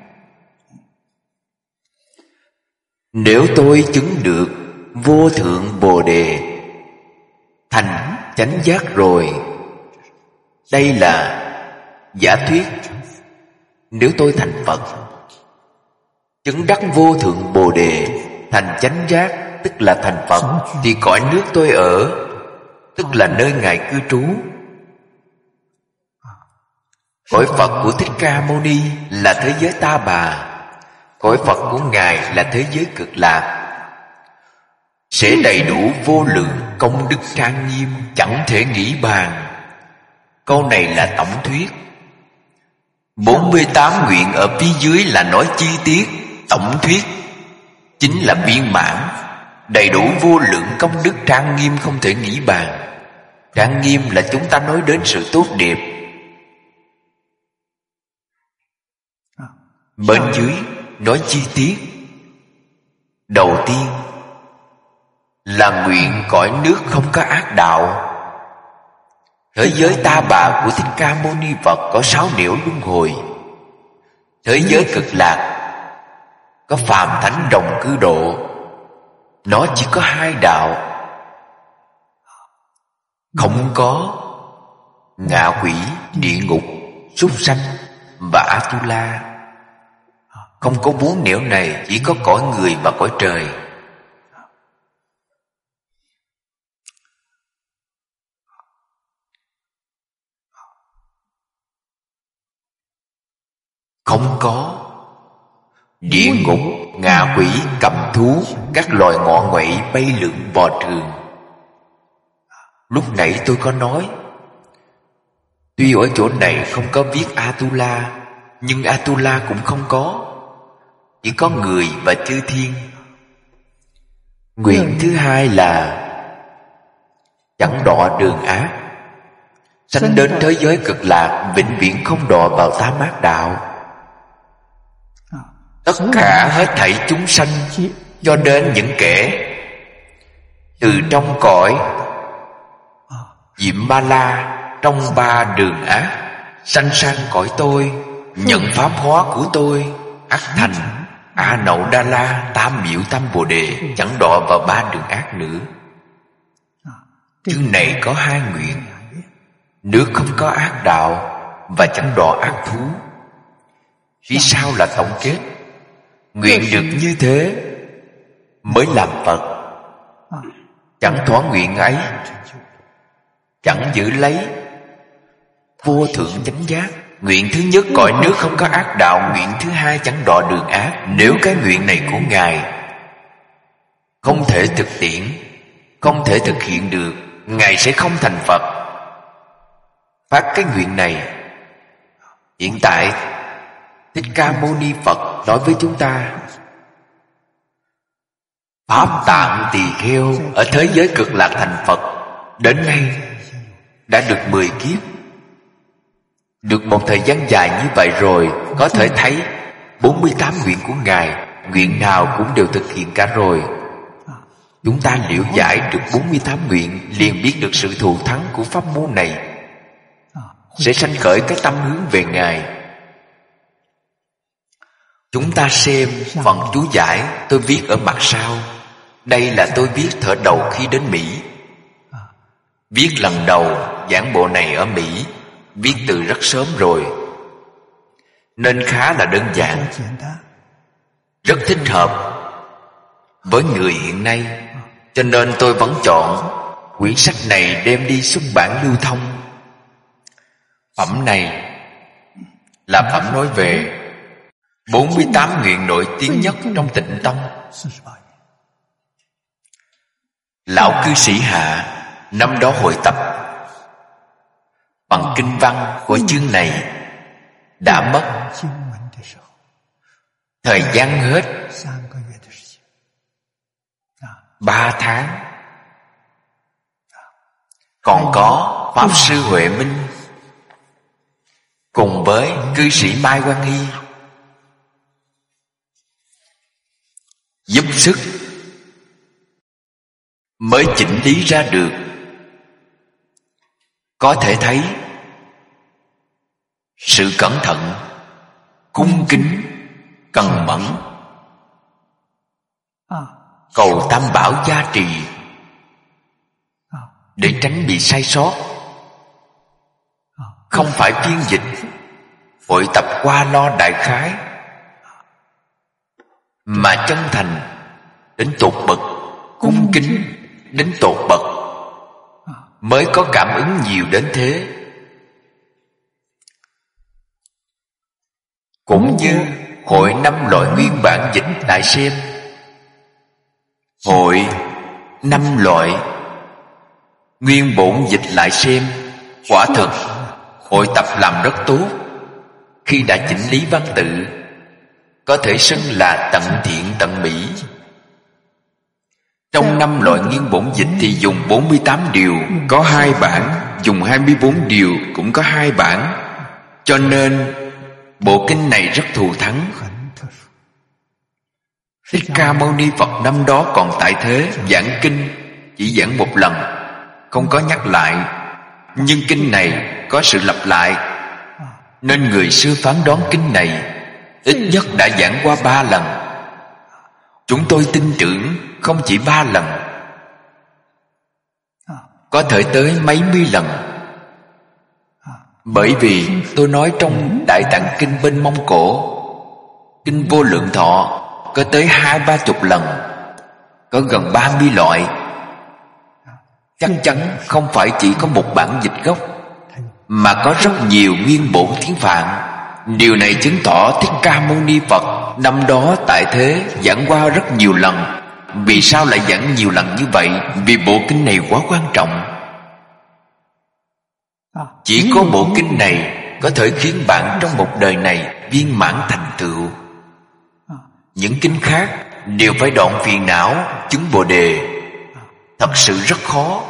Nếu tôi chứng được vô thượng Bồ Đề, thành chánh giác rồi, đây là giả thuyết. Nếu tôi thành Phật, chứng đắc vô thượng Bồ Đề, thành chánh giác, tức là thành Phật, thì cõi nước tôi ở, tức là nơi Ngài cư trú. Cõi Phật của Thích Ca Mâu Ni là thế giới Ta Bà, cõi Phật của Ngài là thế giới Cực Lạc, sẽ đầy đủ vô lượng công đức trang nghiêm, chẳng thể nghĩ bàn. Câu này là tổng thuyết. Bốn mươi tám nguyện ở phía dưới là nói chi tiết. Tổng thuyết chính là viên mãn, đầy đủ vô lượng công đức trang nghiêm không thể nghĩ bàn. Trang nghiêm là chúng ta nói đến sự tốt đẹp. Bên dưới nói chi tiết. Đầu tiên là nguyện cõi nước không có ác đạo. Thế giới Ta Bà của Thích Ca Mâu Ni Phật có sáu nẻo luân hồi. Thế giới Cực Lạc có phàm thánh đồng cư độ. Nó chỉ có hai đạo, không có ngạ quỷ, địa ngục, súc sanh và Atula. Không có bốn nẻo này, chỉ có cõi người và cõi trời. Không có địa ngục, ngạ quỷ, cầm thú, các loài ngọ nguậy bay lượn bò thường. Lúc nãy tôi có nói, tuy ở chỗ này không có viết Atula, nhưng Atula cũng không có, chỉ có người và chư thiên. Nguyện thứ hai là chẳng đọa đường ác, sanh đến thế giới cực lạc, vĩnh viễn không đọa vào tam ác đạo. Tất cả hết thảy chúng sanh, cho đến những kẻ từ trong cõi Diệm Ma La, trong ba đường ác, sanh sang cõi tôi, nhận pháp hóa của tôi, ắt thành A Nậu Đa La, Tam Miệu Tam Bồ Đề, chẳng đọa vào ba đường ác nữa. Chương này có hai nguyện: nước không có ác đạo và chẳng đọa ác thú. Phía sau là tổng kết. Nguyện được như thế mới làm Phật. Chẳng thỏa nguyện ấy, chẳng giữ lấy vô thượng chánh giác. Nguyện thứ nhất, cõi nước không có ác đạo. Nguyện thứ hai, chẳng đọa đường ác. Nếu cái nguyện này của Ngài không thể thực tiễn, không thể thực hiện được, Ngài sẽ không thành Phật. Phát cái nguyện này. Hiện tại Thích Ca Mâu Ni Phật nói với chúng ta: Pháp Tạng Tỳ Kheo ở thế giới cực lạc thành Phật, đến nay đã được mười kiếp. Được một thời gian dài như vậy rồi, có thể thấy bốn mươi tám nguyện của Ngài, nguyện nào cũng đều thực hiện cả rồi. Chúng ta liễu giải được bốn mươi tám nguyện, liền biết được sự thù thắng của pháp môn này, sẽ sanh khởi cái tâm hướng về Ngài. Chúng ta xem phần chú giải tôi viết ở mặt sau. Đây là tôi viết thở đầu khi đến Mỹ. Viết lần đầu giảng bộ này ở Mỹ, viết từ rất sớm rồi, nên khá là đơn giản, rất thích hợp với người hiện nay. Cho nên tôi vẫn chọn quyển sách này đem đi xuất bản lưu thông. Phẩm này là phẩm nói về bốn mươi tám nguyện nổi tiếng nhất trong Tịnh Tông. Lão cư sĩ Hạ năm đó hội tập bằng kinh văn của chương này đã mất thời gian hết ba tháng. Còn có Pháp Sư Huệ Minh cùng với cư sĩ Mai Quang Hy giúp sức mới chỉnh lý ra được. Có thể thấy sự cẩn thận, cung kính, cần mẫn, cầu Tam Bảo gia trì để tránh bị sai sót. Không phải phiên dịch, hội tập qua lo đại khái, mà chân thành đến tột bậc, cung kính đến tột bậc, mới có cảm ứng nhiều đến thế. Cũng như hội năm loại nguyên bản dịch lại xem, hội năm loại nguyên bổn dịch lại xem, quả thực hội tập làm rất tốt. Khi đã chỉnh lý văn tự, có thể xưng là tận thiện tận mỹ. Trong năm loại nguyên bổn dịch thì dùng bốn mươi tám điều, có hai bản, dùng hai mươi bốn điều cũng có hai bản. Cho nên bộ kinh này rất thù thắng. Thích Ca Mâu Ni Phật năm đó còn tại thế, giảng kinh chỉ giảng một lần, không có nhắc lại. Nhưng kinh này có sự lặp lại, nên người xưa phán đoán kinh này ít nhất đã giảng qua ba lần. Chúng tôi tin tưởng không chỉ ba lần, có thể tới mấy mươi lần. Bởi vì tôi nói trong Đại Tạng Kinh bên Mông Cổ, Kinh Vô Lượng Thọ có tới hai ba chục lần, có gần ba mươi loại. Chắc chắn không phải chỉ có một bản dịch gốc, mà có rất nhiều nguyên bổn tiếng Phạn. Điều này chứng tỏ Thích Ca Mâu Ni Phật năm đó tại thế giảng qua rất nhiều lần. Vì sao lại giảng nhiều lần như vậy? Vì bộ kinh này quá quan trọng. Chỉ có bộ kinh này có thể khiến bạn trong một đời này viên mãn thành tựu. Những kinh khác đều phải đoạn phiền não, chứng Bồ Đề. Thật sự rất khó.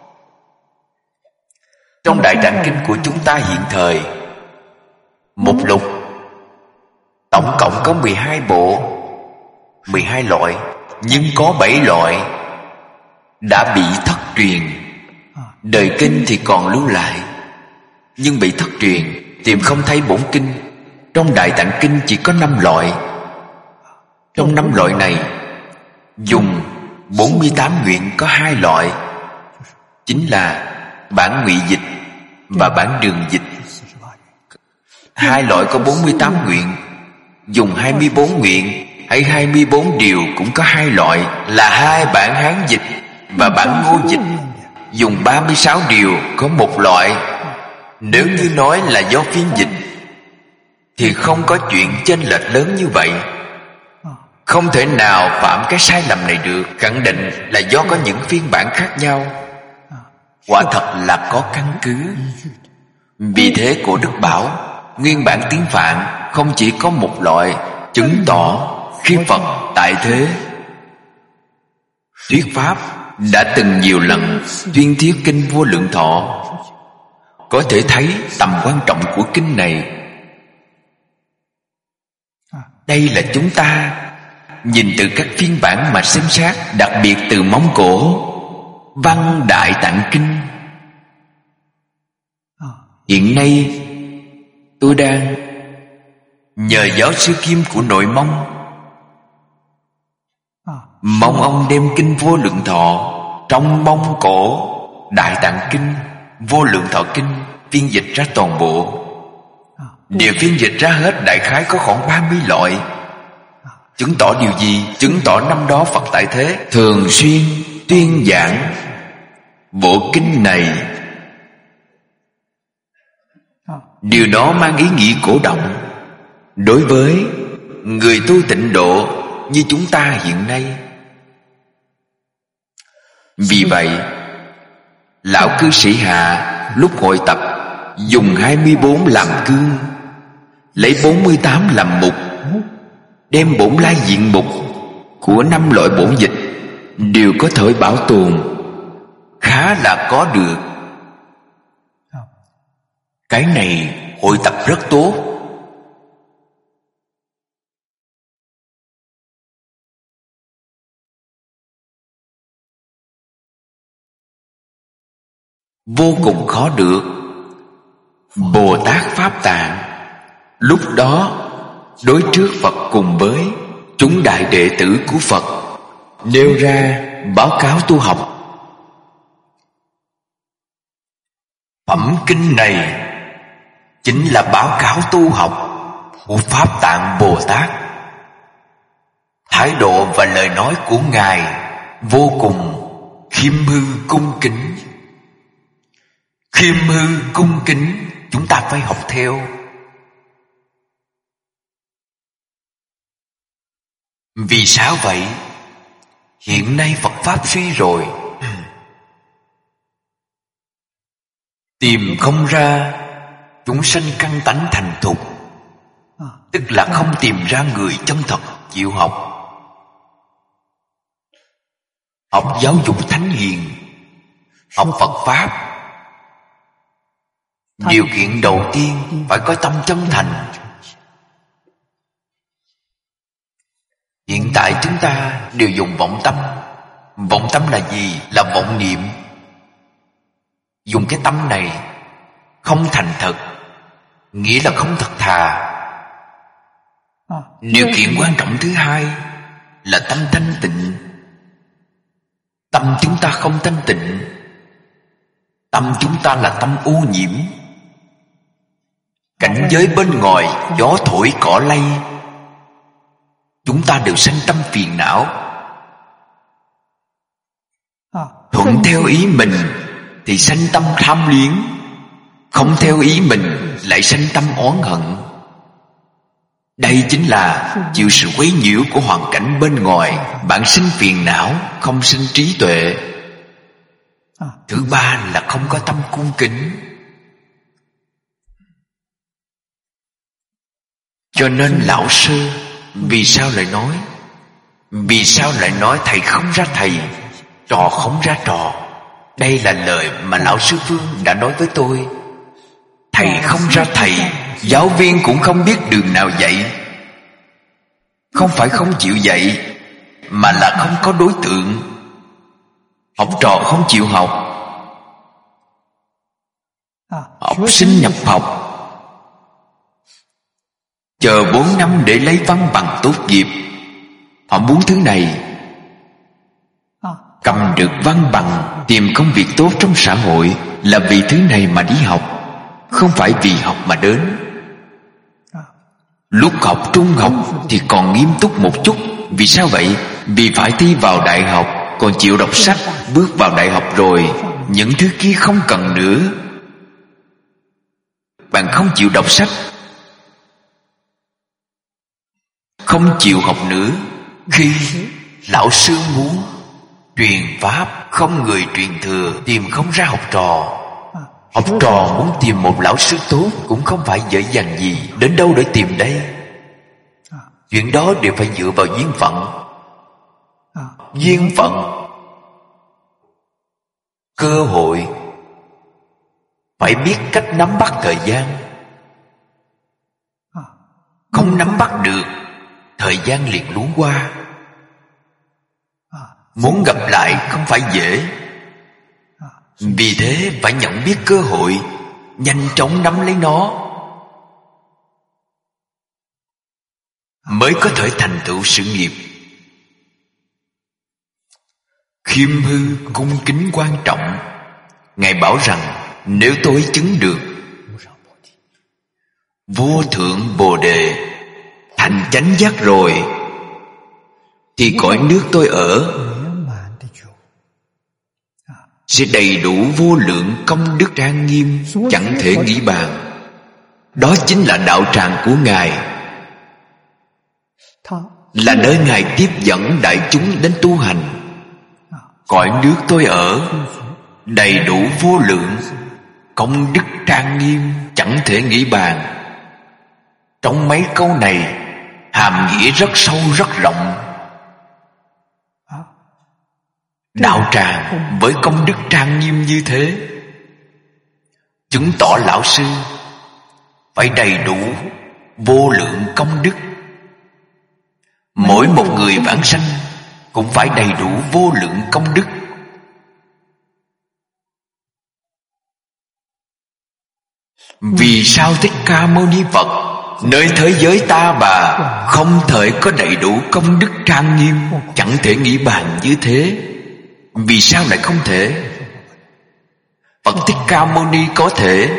Trong Đại Tạng Kinh của chúng ta hiện thời, mục lục tổng cộng có mười hai bộ, mười hai loại, nhưng có bảy loại đã bị thất truyền. Đời kinh thì còn lưu lại, nhưng bị thất truyền, tìm không thấy bổn kinh. Trong Đại Tạng Kinh chỉ có năm loại. Trong năm loại này, dùng bốn mươi tám nguyện có hai loại, chính là bản ngụy dịch và bản đường dịch. Hai loại có bốn mươi tám nguyện. Dùng hai mươi bốn nguyện hay hai mươi bốn điều cũng có hai loại, là hai bản Hán dịch và bản Ngô dịch. Dùng ba mươi sáu điều có một loại. Nếu như nói là do phiên dịch thì không có chuyện chênh lệch lớn như vậy. Không thể nào phạm cái sai lầm này được. Khẳng định là do có những phiên bản khác nhau. Quả thật là có căn cứ. Vì thế Cổ Đức bảo nguyên bản tiếng Phạn không chỉ có một loại, chứng tỏ khi Phật tại thế thuyết pháp đã từng nhiều lần tuyên thuyết Kinh Vô Lượng Thọ. Có thể thấy tầm quan trọng của kinh này. Đây là chúng ta nhìn từ các phiên bản mà xem xét, đặc biệt từ Mông Cổ, Văn Đại Tạng Kinh. Hiện nay tôi đang nhờ giáo sư Kim của nội Mông, mong ông đem Kinh Vô Lượng Thọ trong Mông Cổ, Đại Tạng Kinh, Vô Lượng Thọ Kinh phiên dịch ra toàn bộ. Đều phiên dịch ra hết đại khái có khoảng ba mươi loại. Chứng tỏ điều gì? Chứng tỏ năm đó Phật tại thế thường xuyên tuyên giảng bộ kinh này. Điều đó mang ý nghĩa cổ động đối với người tu tịnh độ như chúng ta hiện nay. Vì vậy, lão cư sĩ Hạ lúc hội tập dùng hai mươi bốn làm cương, lấy bốn mươi tám làm mục, đem bổn lai diện mục của năm loại bổn dịch đều có thể bảo tồn, khá là có được. Cái này hội tập rất tốt. Vô cùng khó được. Bồ Tát Pháp Tạng lúc đó đối trước Phật cùng với chúng đại đệ tử của Phật nêu ra báo cáo tu học. Phẩm kinh này chính là báo cáo tu học của Pháp Tạng Bồ Tát. Thái độ và lời nói của Ngài vô cùng khiêm hư cung kính. Khiêm hư cung kính, chúng ta phải học theo. Vì sao vậy? Hiện nay Phật Pháp suy rồi, tìm không ra chúng sanh căn tánh thành thục, tức là không tìm ra người chân thật chịu học. Học giáo dục thánh hiền, học Phật Pháp, điều kiện đầu tiên phải có tâm chân thành. Hiện tại chúng ta đều dùng vọng tâm. Vọng tâm là gì? Là vọng niệm. Dùng cái tâm này không thành thật, nghĩa là không thật thà. Điều kiện quan trọng thứ hai là tâm thanh tịnh. Tâm chúng ta không thanh tịnh, tâm chúng ta là tâm ô nhiễm. cảnh giới bên ngoài gió thổi cỏ lay, chúng ta đều sanh tâm phiền não. Thuận theo ý mình thì sanh tâm tham luyến, không theo ý mình lại sanh tâm oán hận. Đây chính là chịu sự quấy nhiễu của hoàn cảnh bên ngoài. Bạn sinh phiền não, không sinh trí tuệ. Thứ ba là không có tâm cung kính. Cho nên lão sư vì sao lại nói Vì sao lại nói thầy không ra thầy, trò không ra trò? Đây là lời mà lão sư Phương đã nói với tôi. Thầy không ra thầy, giáo viên cũng không biết đường nào dạy. Không phải không chịu dạy, mà là không có đối tượng. Học trò không chịu học, học sinh nhập học, chờ bốn năm để lấy văn bằng tốt nghiệp. Họ muốn thứ này, cầm được văn bằng, tìm công việc tốt trong xã hội là vì thứ này mà đi học, không phải vì học mà đến. Lúc học trung học thì còn nghiêm túc một chút. Vì sao vậy? Vì phải thi vào đại học, còn chịu đọc sách. Bước vào đại học rồi, những thứ kia không cần nữa. Bạn không chịu đọc sách, không chịu học nữa. Khi lão sư muốn truyền pháp, không người truyền thừa, tìm không ra học trò. Học trò muốn tìm một lão sư tốt cũng không phải dễ dàng gì. Đến đâu để tìm đây? Chuyện đó đều phải dựa vào duyên phận. Duyên phận, cơ hội. Phải biết cách nắm bắt thời gian. Không nắm bắt được, thời gian liền luống qua. Muốn gặp lại không phải dễ. Vì thế phải nhận biết cơ hội, nhanh chóng nắm lấy nó, mới có thể thành tựu sự nghiệp. Khiêm hư cung kính quan trọng. Ngài bảo rằng nếu tôi chứng được vô thượng bồ đề, thành chánh giác rồi, thì cõi nước tôi ở sẽ đầy đủ vô lượng công đức trang nghiêm, chẳng thể nghĩ bàn. Đó chính là đạo tràng của Ngài, là nơi Ngài tiếp dẫn đại chúng đến tu hành. Cõi nước tôi ở đầy đủ vô lượng công đức trang nghiêm, chẳng thể nghĩ bàn. Trong mấy câu này hàm nghĩa rất sâu rất rộng. Đạo tràng với công đức trang nghiêm như thế, chứng tỏ lão sư phải đầy đủ vô lượng công đức. Mỗi một người vãng sanh cũng phải đầy đủ vô lượng công đức. Vì sao Thích Ca Mâu Ni Phật nơi thế giới ta bà không thể có đầy đủ công đức trang nghiêm, chẳng thể nghĩ bàn như thế? Vì sao lại không thể? Phật Thích Ca Mâu Ni có thể,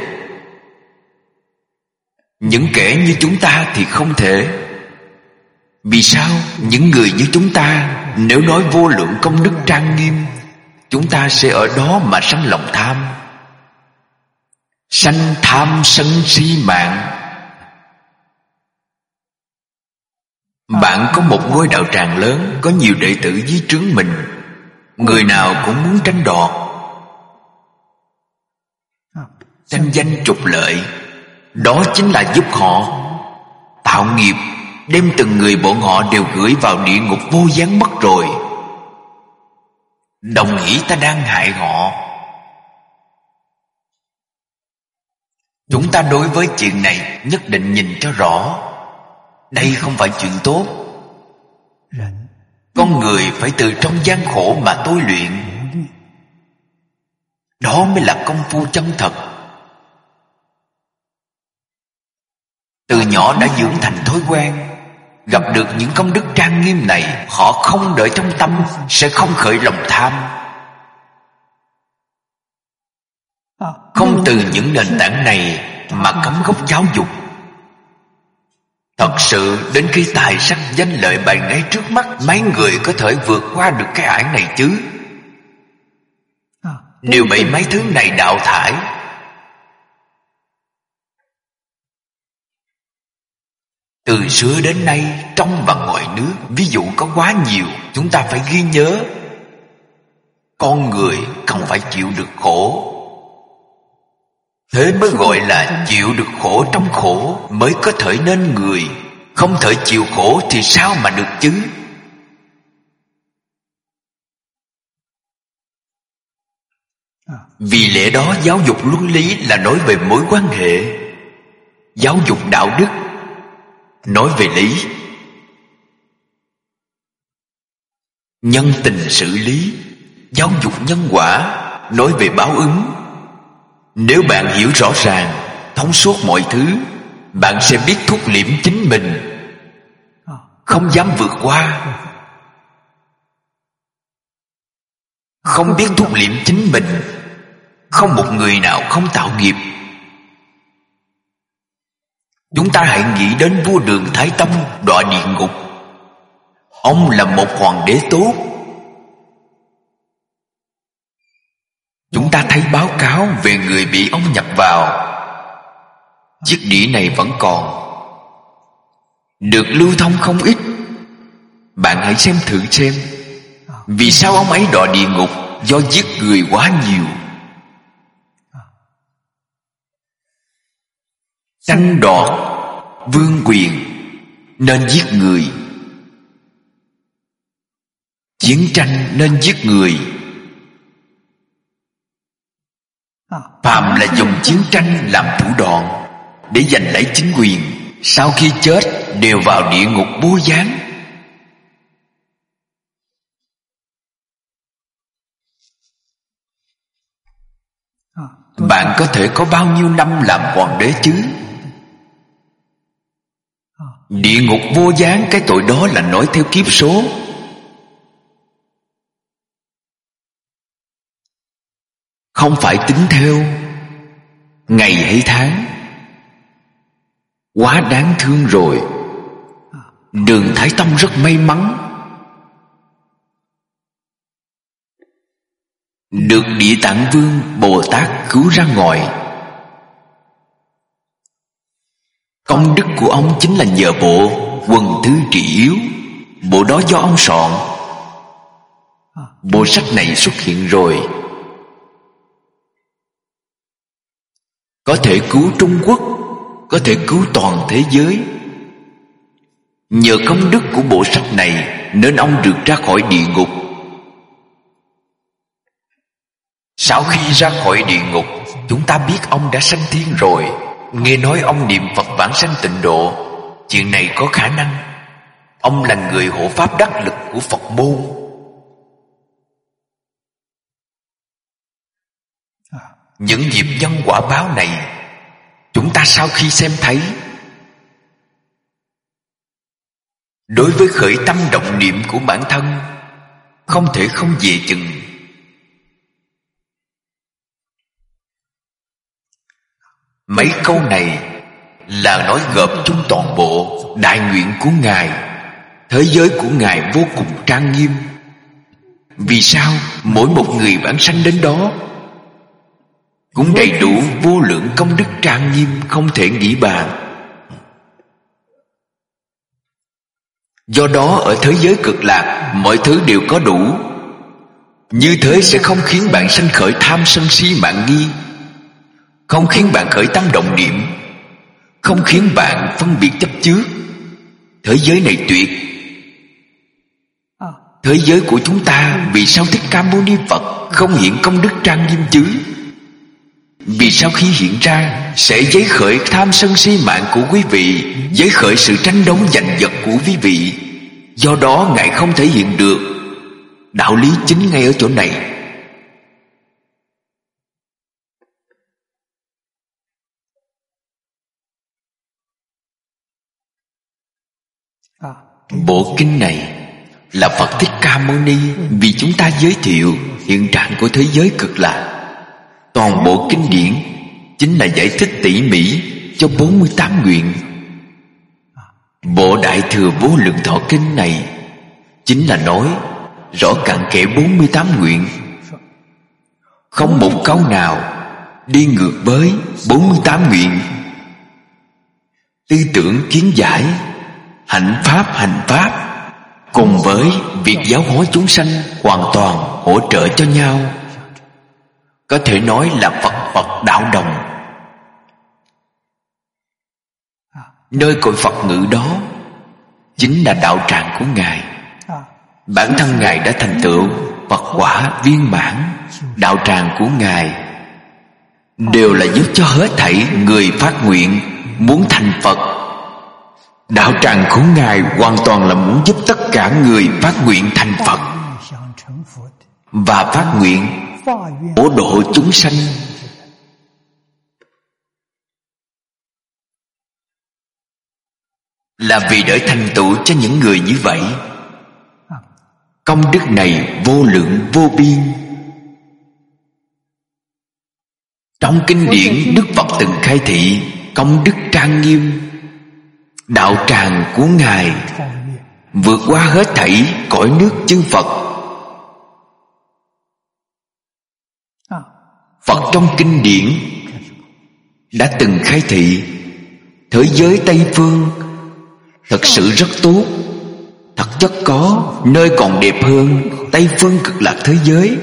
những kẻ như chúng ta thì không thể. Vì sao? Những người như chúng ta, nếu nói vô lượng công đức trang nghiêm, chúng ta sẽ ở đó mà sanh lòng tham, sanh tham sân si mạng. Bạn có một ngôi đạo tràng lớn, có nhiều đệ tử dưới trướng mình, người nào cũng muốn tranh đoạt, tranh danh trục lợi. Đó chính là giúp họ tạo nghiệp, đem từng người bọn họ đều gửi vào địa ngục vô gián mất rồi. Đồng nghĩ ta đang hại họ. Chúng ta đối với chuyện này nhất định nhìn cho rõ. Đây không phải chuyện tốt. Con người phải từ trong gian khổ mà tôi luyện. Đó mới là công phu chân thật. Từ nhỏ đã dưỡng thành thói quen, gặp được những công đức trang nghiêm này, họ không đợi trong tâm, sẽ không khởi lòng tham. Không từ những nền tảng này mà cắm gốc giáo dục. Thật sự đến khi tài sắc danh lợi bày ngay trước mắt, mấy người có thể vượt qua được cái ải này chứ? Đều bị mấy thứ này đào thải. Từ xưa đến nay, trong và ngoài nước, ví dụ có quá nhiều, chúng ta phải ghi nhớ. Con người không phải chịu được khổ. Thế mới gọi là chịu được khổ trong khổ mới có thể nên người. Không thể chịu khổ thì sao mà được chứ? Vì lẽ đó giáo dục luân lý là nói về mối quan hệ. Giáo dục đạo đức nói về lý. Nhân tình xử lý. Giáo dục nhân quả nói về báo ứng. Nếu bạn hiểu rõ ràng, thông suốt mọi thứ, bạn sẽ biết thúc liễm chính mình, không dám vượt qua. Không biết thúc liễm chính mình, không một người nào không tạo nghiệp. Chúng ta hãy nghĩ đến vua Đường Thái Tông đọa địa ngục. Ông là một hoàng đế tốt. Chúng ta thấy báo cáo về người bị ông nhập vào. Chiếc đĩa này vẫn còn, được lưu thông không ít. Bạn hãy xem thử xem, vì sao ông ấy đọa địa ngục? Do giết người quá nhiều. Tranh đoạt vương quyền nên giết người. Chiến tranh nên giết người. Phàm là dùng chiến tranh làm thủ đoạn để giành lấy chính quyền, sau khi chết đều vào địa ngục bố gián. Bạn có thể có bao nhiêu năm làm hoàng đế chứ? Địa ngục vô gián, cái tội đó là nói theo kiếp số. Không phải tính theo ngày hay tháng. Quá đáng thương rồi. Đường Thái Tông rất may mắn, được Địa Tạng Vương Bồ Tát cứu ra ngoài. Công đức của ông chính là nhờ bộ Quần Thư Trị Yếu. Bộ đó do ông soạn. Bộ sách này xuất hiện rồi, có thể cứu Trung Quốc, có thể cứu toàn thế giới. Nhờ công đức của bộ sách này nên ông được ra khỏi địa ngục. Sau khi ra khỏi địa ngục, chúng ta biết ông đã sanh thiên rồi. Nghe nói ông niệm Phật vãng sanh tịnh độ. Chuyện này có khả năng. Ông là người hộ pháp đắc lực của Phật môn. Những nghiệp nhân quả báo này, chúng ta sau khi xem thấy, đối với khởi tâm động niệm của bản thân, không thể không về chừng. Mấy câu này là nói gộp chung toàn bộ đại nguyện của Ngài. Thế giới của Ngài vô cùng trang nghiêm. Vì sao? Mỗi một người vãng sanh đến đó cũng đầy đủ vô lượng công đức trang nghiêm, không thể nghĩ bàn. Do đó ở thế giới cực lạc, mọi thứ đều có đủ. Như thế sẽ không khiến bạn sanh khởi tham sân si mạn nghi, không khiến bạn khởi tâm động niệm, không khiến bạn phân biệt chấp trước. Thế giới này tuyệt. Thế giới của chúng ta, vì sao Thích Ca Mâu Ni Phật không hiện công đức trang nghiêm chứ? Vì sao khi hiện ra sẽ giấy khởi tham sân si mạng của quý vị, giấy khởi sự tranh đấu giành giật của quý vị. Do đó Ngài không thể hiện được. Đạo lý chính ngay ở chỗ này. Bộ kinh này là Phật Thích Ca Mâu Ni vì chúng ta giới thiệu hiện trạng của thế giới cực lạc. Toàn bộ kinh điển chính là giải thích tỉ mỉ cho bốn mươi tám nguyện. Bộ Đại Thừa Vô Lượng Thọ Kinh này chính là nói rõ cặn kẽ bốn mươi tám nguyện, không một câu nào đi ngược với bốn mươi tám nguyện. Tư tưởng kiến giải, hạnh pháp hành pháp cùng với việc giáo hóa chúng sanh hoàn toàn hỗ trợ cho nhau. Có thể nói là Phật Phật đạo đồng. Nơi cội Phật ngự đó chính là đạo tràng của Ngài. Bản thân Ngài đã thành tựu Phật quả viên mãn. Đạo tràng của Ngài đều là giúp cho hết thảy người phát nguyện muốn thành Phật. Đạo tràng của Ngài hoàn toàn là muốn giúp tất cả người phát nguyện thành Phật và phát nguyện bổ độ chúng sanh. Là vì để thành tựu cho những người như vậy. Công đức này vô lượng vô biên. Trong kinh điển Đức Phật từng khai thị công đức trang nghiêm. Đạo tràng của Ngài vượt qua hết thảy cõi nước chư Phật. Phật trong kinh điển đã từng khai thị thế giới Tây Phương thật sự rất tốt. Thật chất có nơi còn đẹp hơn Tây Phương Cực Lạc thế giới.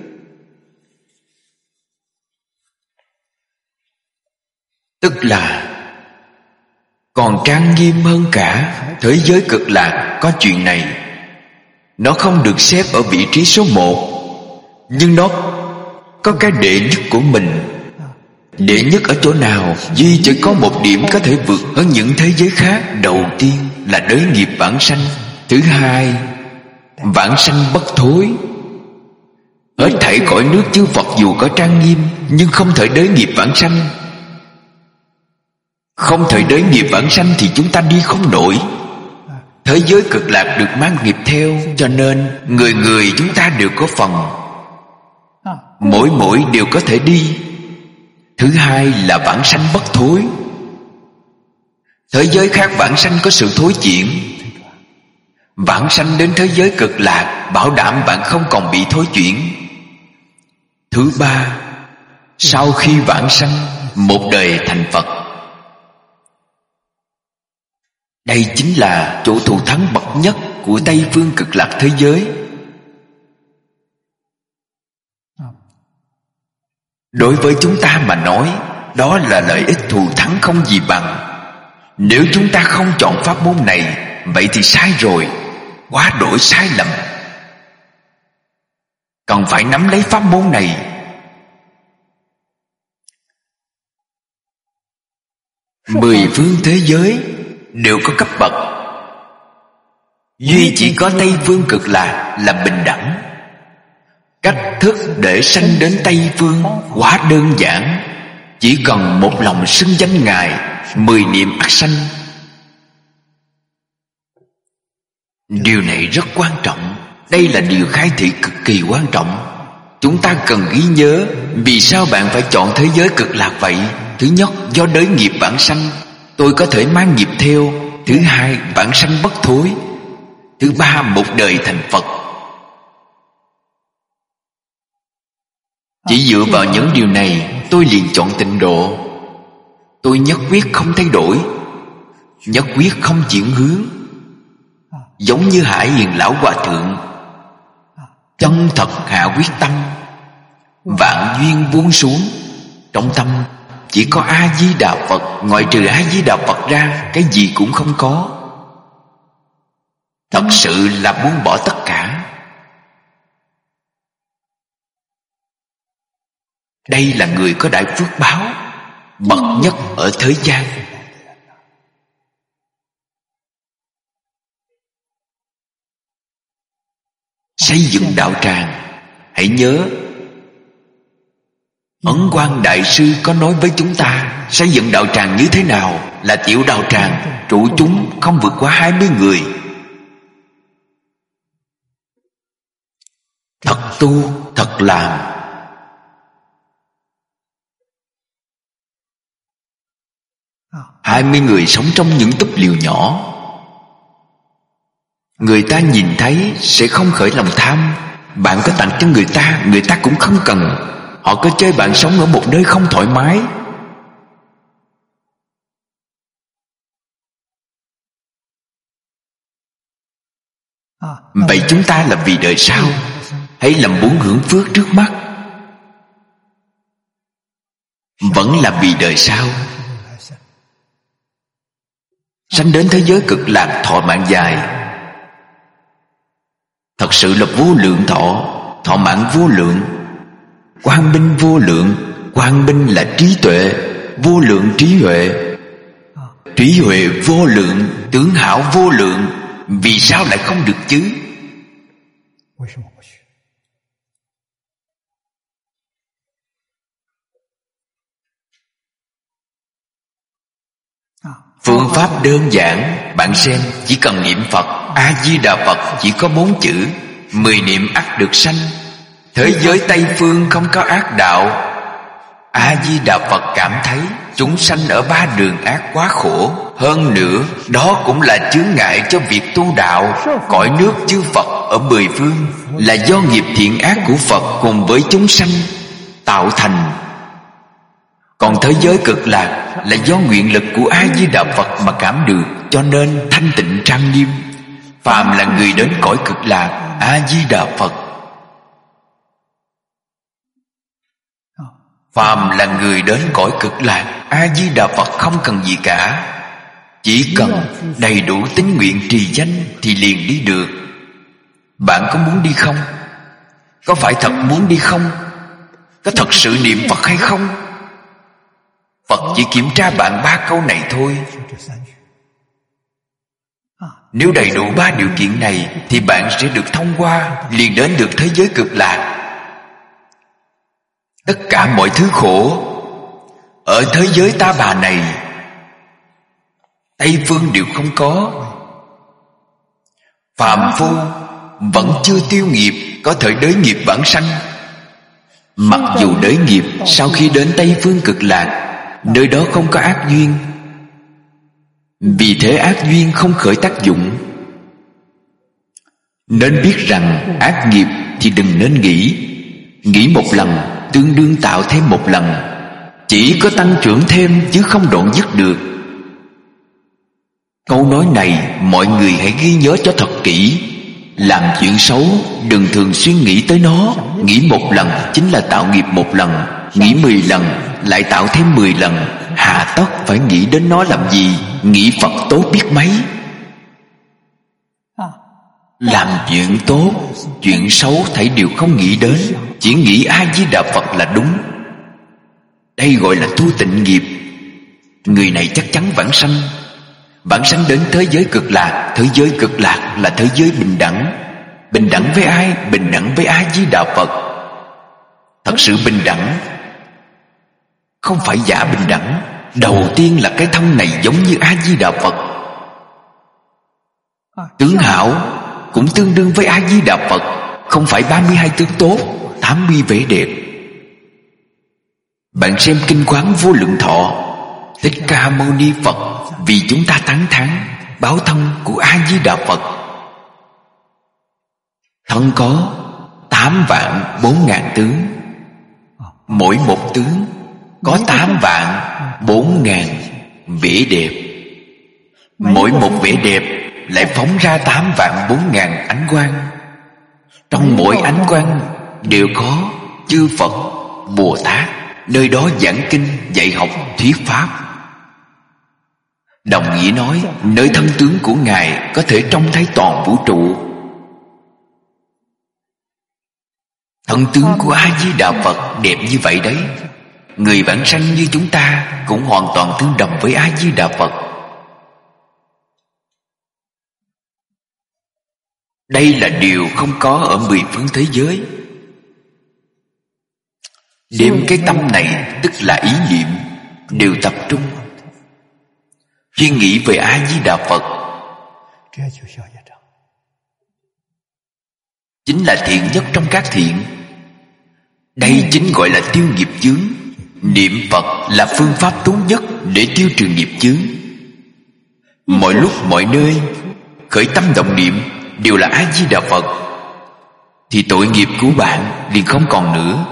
Tức là còn trang nghiêm hơn cả thế giới Cực Lạc. Có chuyện này, nó không được xếp ở vị trí số một, nhưng nó có cái đệ nhất của mình. Đệ nhất ở chỗ nào? Duy chỉ có một điểm có thể vượt hơn những thế giới khác. Đầu tiên là đới nghiệp vãng sanh. Thứ hai, vãng sanh bất thối. Hết thảy cõi nước chư Phật dù có trang nghiêm, nhưng không thể đới nghiệp vãng sanh. Không thể đới nghiệp vãng sanh thì chúng ta đi không nổi. Thế giới Cực Lạc được mang nghiệp theo, cho nên người người chúng ta đều có phần, mỗi mỗi đều có thể đi. Thứ hai là vãng sanh bất thối. Thế giới khác vãng sanh có sự thối chuyển. Vãng sanh đến thế giới Cực Lạc bảo đảm bạn không còn bị thối chuyển. Thứ ba, sau khi vãng sanh một đời thành Phật. Đây chính là chỗ thù thắng bậc nhất của Tây Phương Cực Lạc thế giới. Đối với chúng ta mà nói, đó là lợi ích thù thắng không gì bằng. Nếu chúng ta không chọn pháp môn này, vậy thì sai rồi, quá đổi sai lầm. Cần phải nắm lấy pháp môn này. Mười phương thế giới đều có cấp bậc, duy chỉ có Tây Phương Cực Lạc là bình đẳng. Cách thức để sanh đến Tây Phương quá đơn giản. Chỉ cần một lòng xưng danh Ngài, mười niệm ắt sanh. Điều này rất quan trọng. Đây là điều khai thị cực kỳ quan trọng. Chúng ta cần ghi nhớ. Vì sao bạn phải chọn thế giới Cực Lạc vậy? Thứ nhất, do đới nghiệp vãng sanh, tôi có thể mang nghiệp theo. Thứ hai, vãng sanh bất thối. Thứ ba, một đời thành Phật. Chỉ dựa vào những điều này, tôi liền chọn tịnh độ. Tôi nhất quyết không thay đổi, nhất quyết không chuyển hướng. Giống như Hải Hiền Lão Hòa Thượng, chân thật hạ quyết tâm, vạn duyên buông xuống. Trong tâm chỉ có A-di-đà Phật. Ngoại trừ A-di-đà Phật ra, cái gì cũng không có. Thật sự là buông bỏ tất cả. Đây là người có đại phước báo bậc nhất ở thế gian. Xây dựng đạo tràng, hãy nhớ Ấn Quang Đại Sư có nói với chúng ta xây dựng đạo tràng như thế nào. Là tiểu đạo tràng, trụ chúng không vượt quá hai mươi người. Thật tu, thật làm. Hai mươi người sống trong những túp liều nhỏ. Người ta nhìn thấy sẽ không khởi lòng tham. Bạn có tặng cho người ta, người ta cũng không cần. Họ có chơi bạn sống ở một nơi không thoải mái. Vậy chúng ta là vì đời sau, hay là muốn hưởng phước trước mắt? Vẫn là vì đời sau. Sanh đến thế giới cực lạc thọ mạng dài. Thật sự là vô lượng thọ, thọ mạng vô lượng. Quang minh vô lượng. Quang minh là trí tuệ, vô lượng trí huệ. Trí huệ vô lượng, tướng hảo vô lượng. Vì sao lại không được chứ? Phương pháp đơn giản. Bạn xem, chỉ cần niệm Phật A-di-đà Phật chỉ có bốn chữ. Mười niệm ắt được sanh. Thế giới Tây Phương không có ác đạo. A-di-đà Phật cảm thấy chúng sanh ở ba đường ác quá khổ. Hơn nữa, đó cũng là chướng ngại cho việc tu đạo. Cõi nước chư Phật ở mười phương là do nghiệp thiện ác của Phật cùng với chúng sanh tạo thành. Còn thế giới cực lạc là do nguyện lực của A-di-đà Phật mà cảm được, cho nên thanh tịnh trang nghiêm. Phàm là người đến cõi cực lạc, A-di-đà Phật. Phàm là người đến cõi cực lạc, A-di-đà Phật không cần gì cả. Chỉ cần đầy đủ tín nguyện trì danh thì liền đi được. Bạn có muốn đi không? Có phải thật muốn đi không? Có thật sự niệm Phật hay không? Phật chỉ kiểm tra bạn ba câu này thôi. Nếu đầy đủ ba điều kiện này thì bạn sẽ được thông qua, liền đến được thế giới cực lạc. Tất cả mọi thứ khổ ở thế giới ta bà này, Tây phương đều không có. Phàm phu vẫn chưa tiêu nghiệp, có thể đới nghiệp vãng sanh. Mặc dù đới nghiệp, sau khi đến Tây phương cực lạc, nơi đó không có ác duyên. Vì thế ác duyên không khởi tác dụng. Nên biết rằng ác nghiệp thì đừng nên nghĩ. Nghĩ một lần tương đương tạo thêm một lần. Chỉ có tăng trưởng thêm chứ không đoạn dứt được. Câu nói này mọi người hãy ghi nhớ cho thật kỹ. Làm chuyện xấu đừng thường xuyên nghĩ tới nó. Nghĩ một lần chính là tạo nghiệp một lần. Nghĩ mười lần lại tạo thêm mười lần. Hà tất phải nghĩ đến nó làm gì? Nghĩ Phật tốt biết mấy. Làm chuyện tốt, chuyện xấu thảy đều không nghĩ đến. Chỉ nghĩ A-di-đà Phật là đúng. Đây gọi là tu tịnh nghiệp. Người này chắc chắn vãng sanh. Vãng sanh đến thế giới cực lạc. Thế giới cực lạc là thế giới bình đẳng. Bình đẳng với ai? Bình đẳng với A-di-đà Phật. Thật sự bình đẳng, không phải giả bình đẳng. Đầu tiên là cái thân này giống như A-di-đà Phật. Tướng hảo cũng tương đương với A-di-đà Phật. Không phải ba mươi hai tướng tốt, tám mươi vẻ đẹp. Bạn xem kinh quán Vô Lượng Thọ. Thích Ca Mâu Ni Phật vì chúng ta tán thán báo thân của A-di-đà Phật. Thân có tám vạn bốn ngàn tướng. Mỗi một tướng có tám vạn bốn ngàn vẻ đẹp. Mỗi một vẻ đẹp lại phóng ra tám vạn bốn ngàn ánh quang. Trong mỗi ánh quang đều có chư Phật, Bồ Tát nơi đó giảng kinh, dạy học, thuyết pháp. Đồng nghĩa nói, nơi thân tướng của Ngài có thể trông thấy toàn vũ trụ. Thân tướng của A-di-đà Phật đẹp như vậy đấy. Người vãng sanh như chúng ta cũng hoàn toàn tương đồng với A-di-đà Phật. Đây là điều không có ở mười phương thế giới. Đem cái tâm này, tức là ý niệm, đều tập trung. Khi nghĩ về A-di-đà Phật, chính là thiện nhất trong các thiện. Đây chính gọi là tiêu nghiệp chướng. Niệm Phật là phương pháp tốt nhất để tiêu trừ nghiệp chướng. Mọi lúc mọi nơi khởi tâm động niệm đều là A Di Đà Phật, thì tội nghiệp của bạn liền không còn nữa.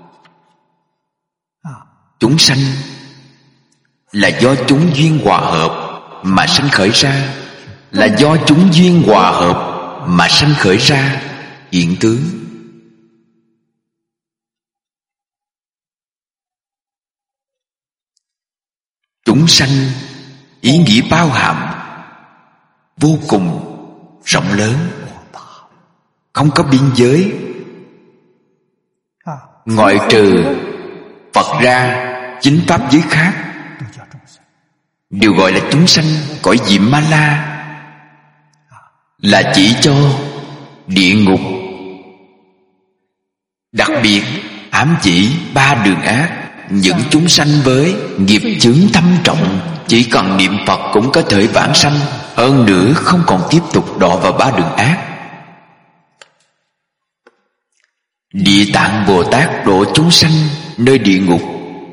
Chúng sanh là do chúng duyên hòa hợp mà sanh khởi ra, là do chúng duyên hòa hợp mà sanh khởi ra hiện tướng. Chúng sanh ý nghĩa bao hàm vô cùng rộng lớn, không có biên giới. Ngoại trừ Phật ra, chính pháp giới khác đều gọi là chúng sanh cõi Diệm Ma La, là chỉ cho địa ngục. Đặc biệt ám chỉ ba đường ác. Những chúng sanh với nghiệp chướng thâm trọng chỉ cần niệm Phật cũng có thể vãng sanh, hơn nữa không còn tiếp tục đọa vào ba đường ác. Địa Tạng Bồ Tát độ chúng sanh nơi địa ngục,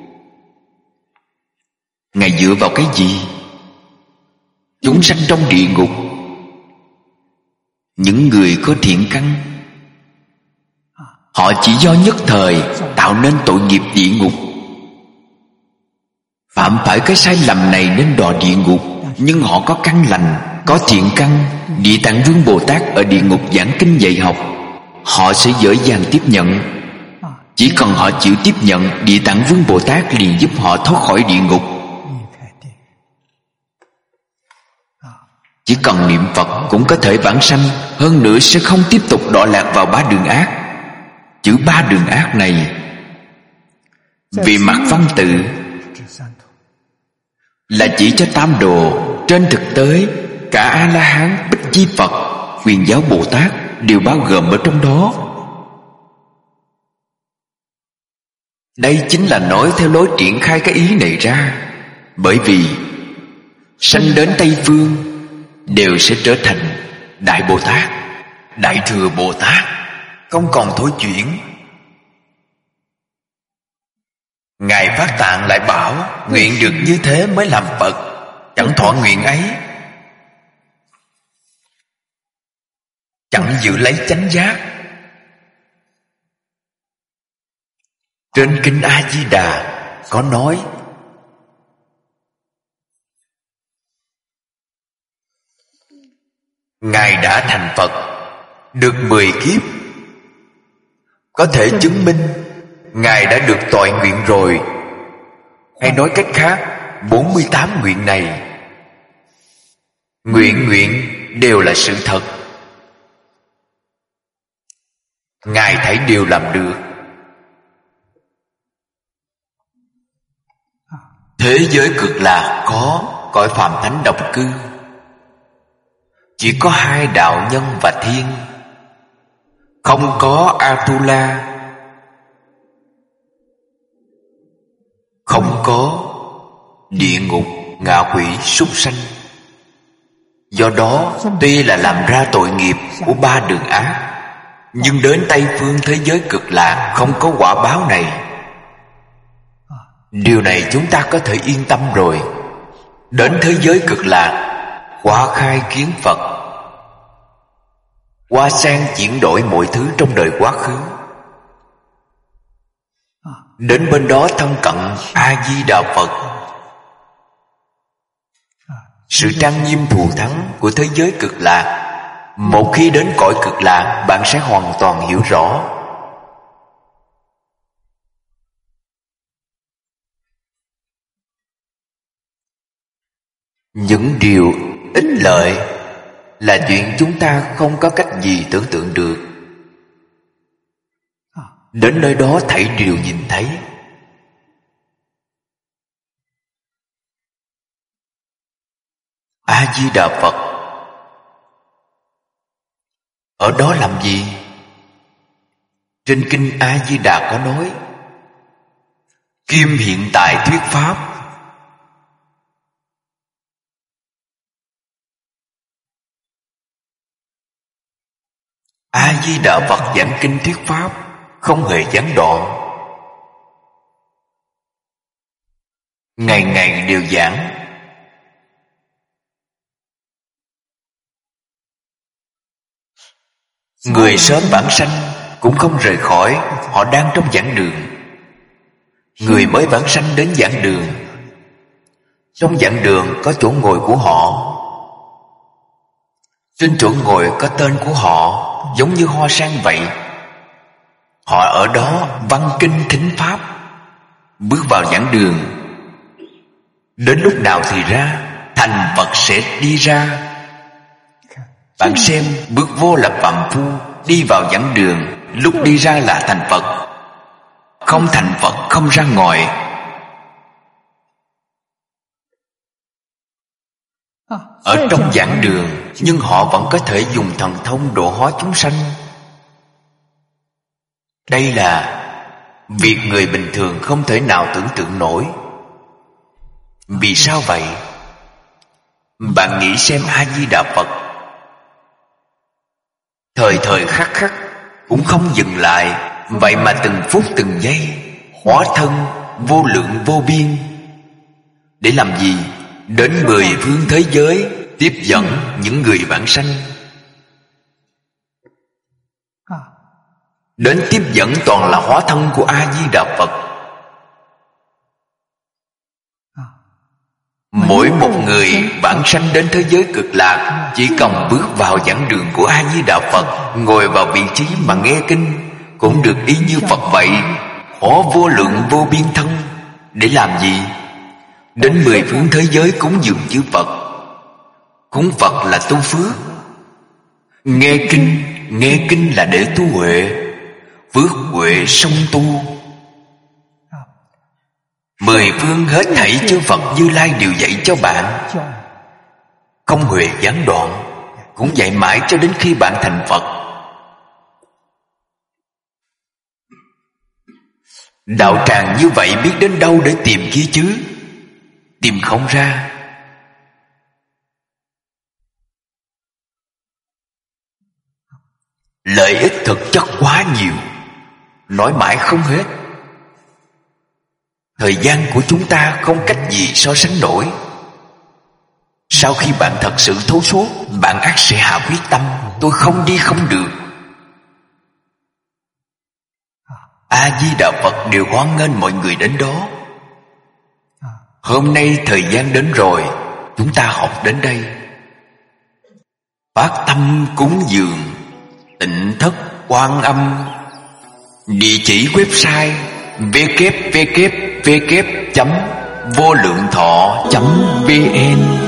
Ngài dựa vào cái gì? Chúng sanh trong địa ngục, những người có thiện căn, họ chỉ do nhất thời tạo nên tội nghiệp địa ngục, phạm phải cái sai lầm này nên đọa địa ngục. Nhưng họ có căn lành, có thiện căn. Địa Tạng Vương Bồ Tát ở địa ngục giảng kinh dạy học, họ sẽ dễ dàng tiếp nhận. Chỉ cần họ chịu tiếp nhận, Địa Tạng Vương Bồ Tát liền giúp họ thoát khỏi địa ngục. Chỉ cần niệm Phật cũng có thể vãng sanh, hơn nữa sẽ không tiếp tục đọa lạc vào ba đường ác. Chữ ba đường ác này về mặt văn tự là chỉ cho tam đồ. Trên thực tế, cả A-la-hán, Bích Chi Phật, Huyền Giáo Bồ Tát đều bao gồm ở trong đó. Đây chính là nói theo lối triển khai cái ý này ra. Bởi vì sanh đến Tây Phương đều sẽ trở thành Đại Bồ Tát, Đại Thừa Bồ Tát, không còn thối chuyển. Ngài Phát Tạng lại bảo nguyện được như thế mới làm Phật, chẳng thọ nguyện ấy, chẳng giữ lấy chánh giác. Trên kinh A Di Đà có nói, Ngài đã thành Phật được mười kiếp, có thể chứng minh Ngài đã được toại nguyện rồi. Hay nói cách khác, bốn mươi tám nguyện này, nguyện nguyện đều là sự thật. Ngài thấy đều làm được. Thế giới cực lạc có cõi phàm thánh độc cư, chỉ có hai đạo nhân và thiên, không có Atula, không có địa ngục, ngạ quỷ, súc sanh. Do đó, tuy là làm ra tội nghiệp của ba đường ác, nhưng đến Tây Phương thế giới cực lạc không có quả báo này. Điều này chúng ta có thể yên tâm rồi. Đến thế giới cực lạc, qua khai kiến Phật, qua sang chuyển đổi mọi thứ trong đời quá khứ. Đến bên đó thân cận A-di-đà Phật. Sự trang nghiêm thù thắng của thế giới cực lạc, một khi đến cõi cực lạc, bạn sẽ hoàn toàn hiểu rõ. Những điều ích lợi là chuyện chúng ta không có cách gì tưởng tượng được. Đến nơi đó thảy đều nhìn thấy. A-di-đà Phật ở đó làm gì? Trên kinh A-di-đà có nói, Kim hiện tại thuyết pháp. A-di-đà Phật giảng kinh thuyết pháp, không hề gián đoạn. ngày ngày đều giảng. Người sớm vãng sanh cũng không rời khỏi, họ đang trong giảng đường. Người mới vãng sanh đến giảng đường. Trong giảng đường có chỗ ngồi của họ. Trên chỗ ngồi có tên của họ, giống như hoa sen vậy. Họ ở đó văn kinh thính pháp. Bước vào giảng đường. Đến lúc nào thì ra, thành Phật sẽ đi ra. Bạn xem, bước vô là phàm phu, đi vào giảng đường, lúc đi ra là thành Phật. Không thành Phật không ra ngoài. Ở trong giảng đường, nhưng họ vẫn có thể dùng thần thông độ hóa chúng sanh. Đây là việc người bình thường không thể nào tưởng tượng nổi. Vì sao vậy? Bạn nghĩ xem A-di-đà Phật thời thời khắc khắc cũng không dừng lại, vậy mà từng phút từng giây hóa thân vô lượng vô biên. Để làm gì? Đến mười phương thế giới tiếp dẫn những người vãng sanh. Đến tiếp dẫn toàn là hóa thân của A-di-đà Phật. Mỗi một người vãng sanh đến thế giới cực lạc, chỉ cần bước vào giảng đường của A-di-đà Phật, ngồi vào vị trí mà nghe kinh, cũng được y như Phật vậy, hóa vô lượng vô biên thân. Để làm gì? Đến mười phương thế giới cúng dường chư Phật. Cúng Phật là tu phước. Nghe kinh, nghe kinh là để tu huệ. Phước huệ song tu. Mười phương hết thảy chư Phật Như Lai đều dạy cho bạn. Không huệ gián đoạn, cũng dạy mãi cho đến khi bạn thành Phật. Đạo tràng như vậy biết đến đâu để tìm kia chứ? Tìm không ra. Lợi ích thực chất quá nhiều, nói mãi không hết. Thời gian của chúng ta không cách gì so sánh nổi. Sau khi bạn thật sự thấu suốt, bạn ắt sẽ hạ quyết tâm, tôi không đi không được. A-di-đà Phật đều hoan nghênh mọi người đến đó. Hôm nay thời gian đến rồi, chúng ta học đến đây. Phát tâm cúng dường Tịnh Thất Quan Âm. Địa chỉ website w w w chấm vô lượng thọ chấm v n.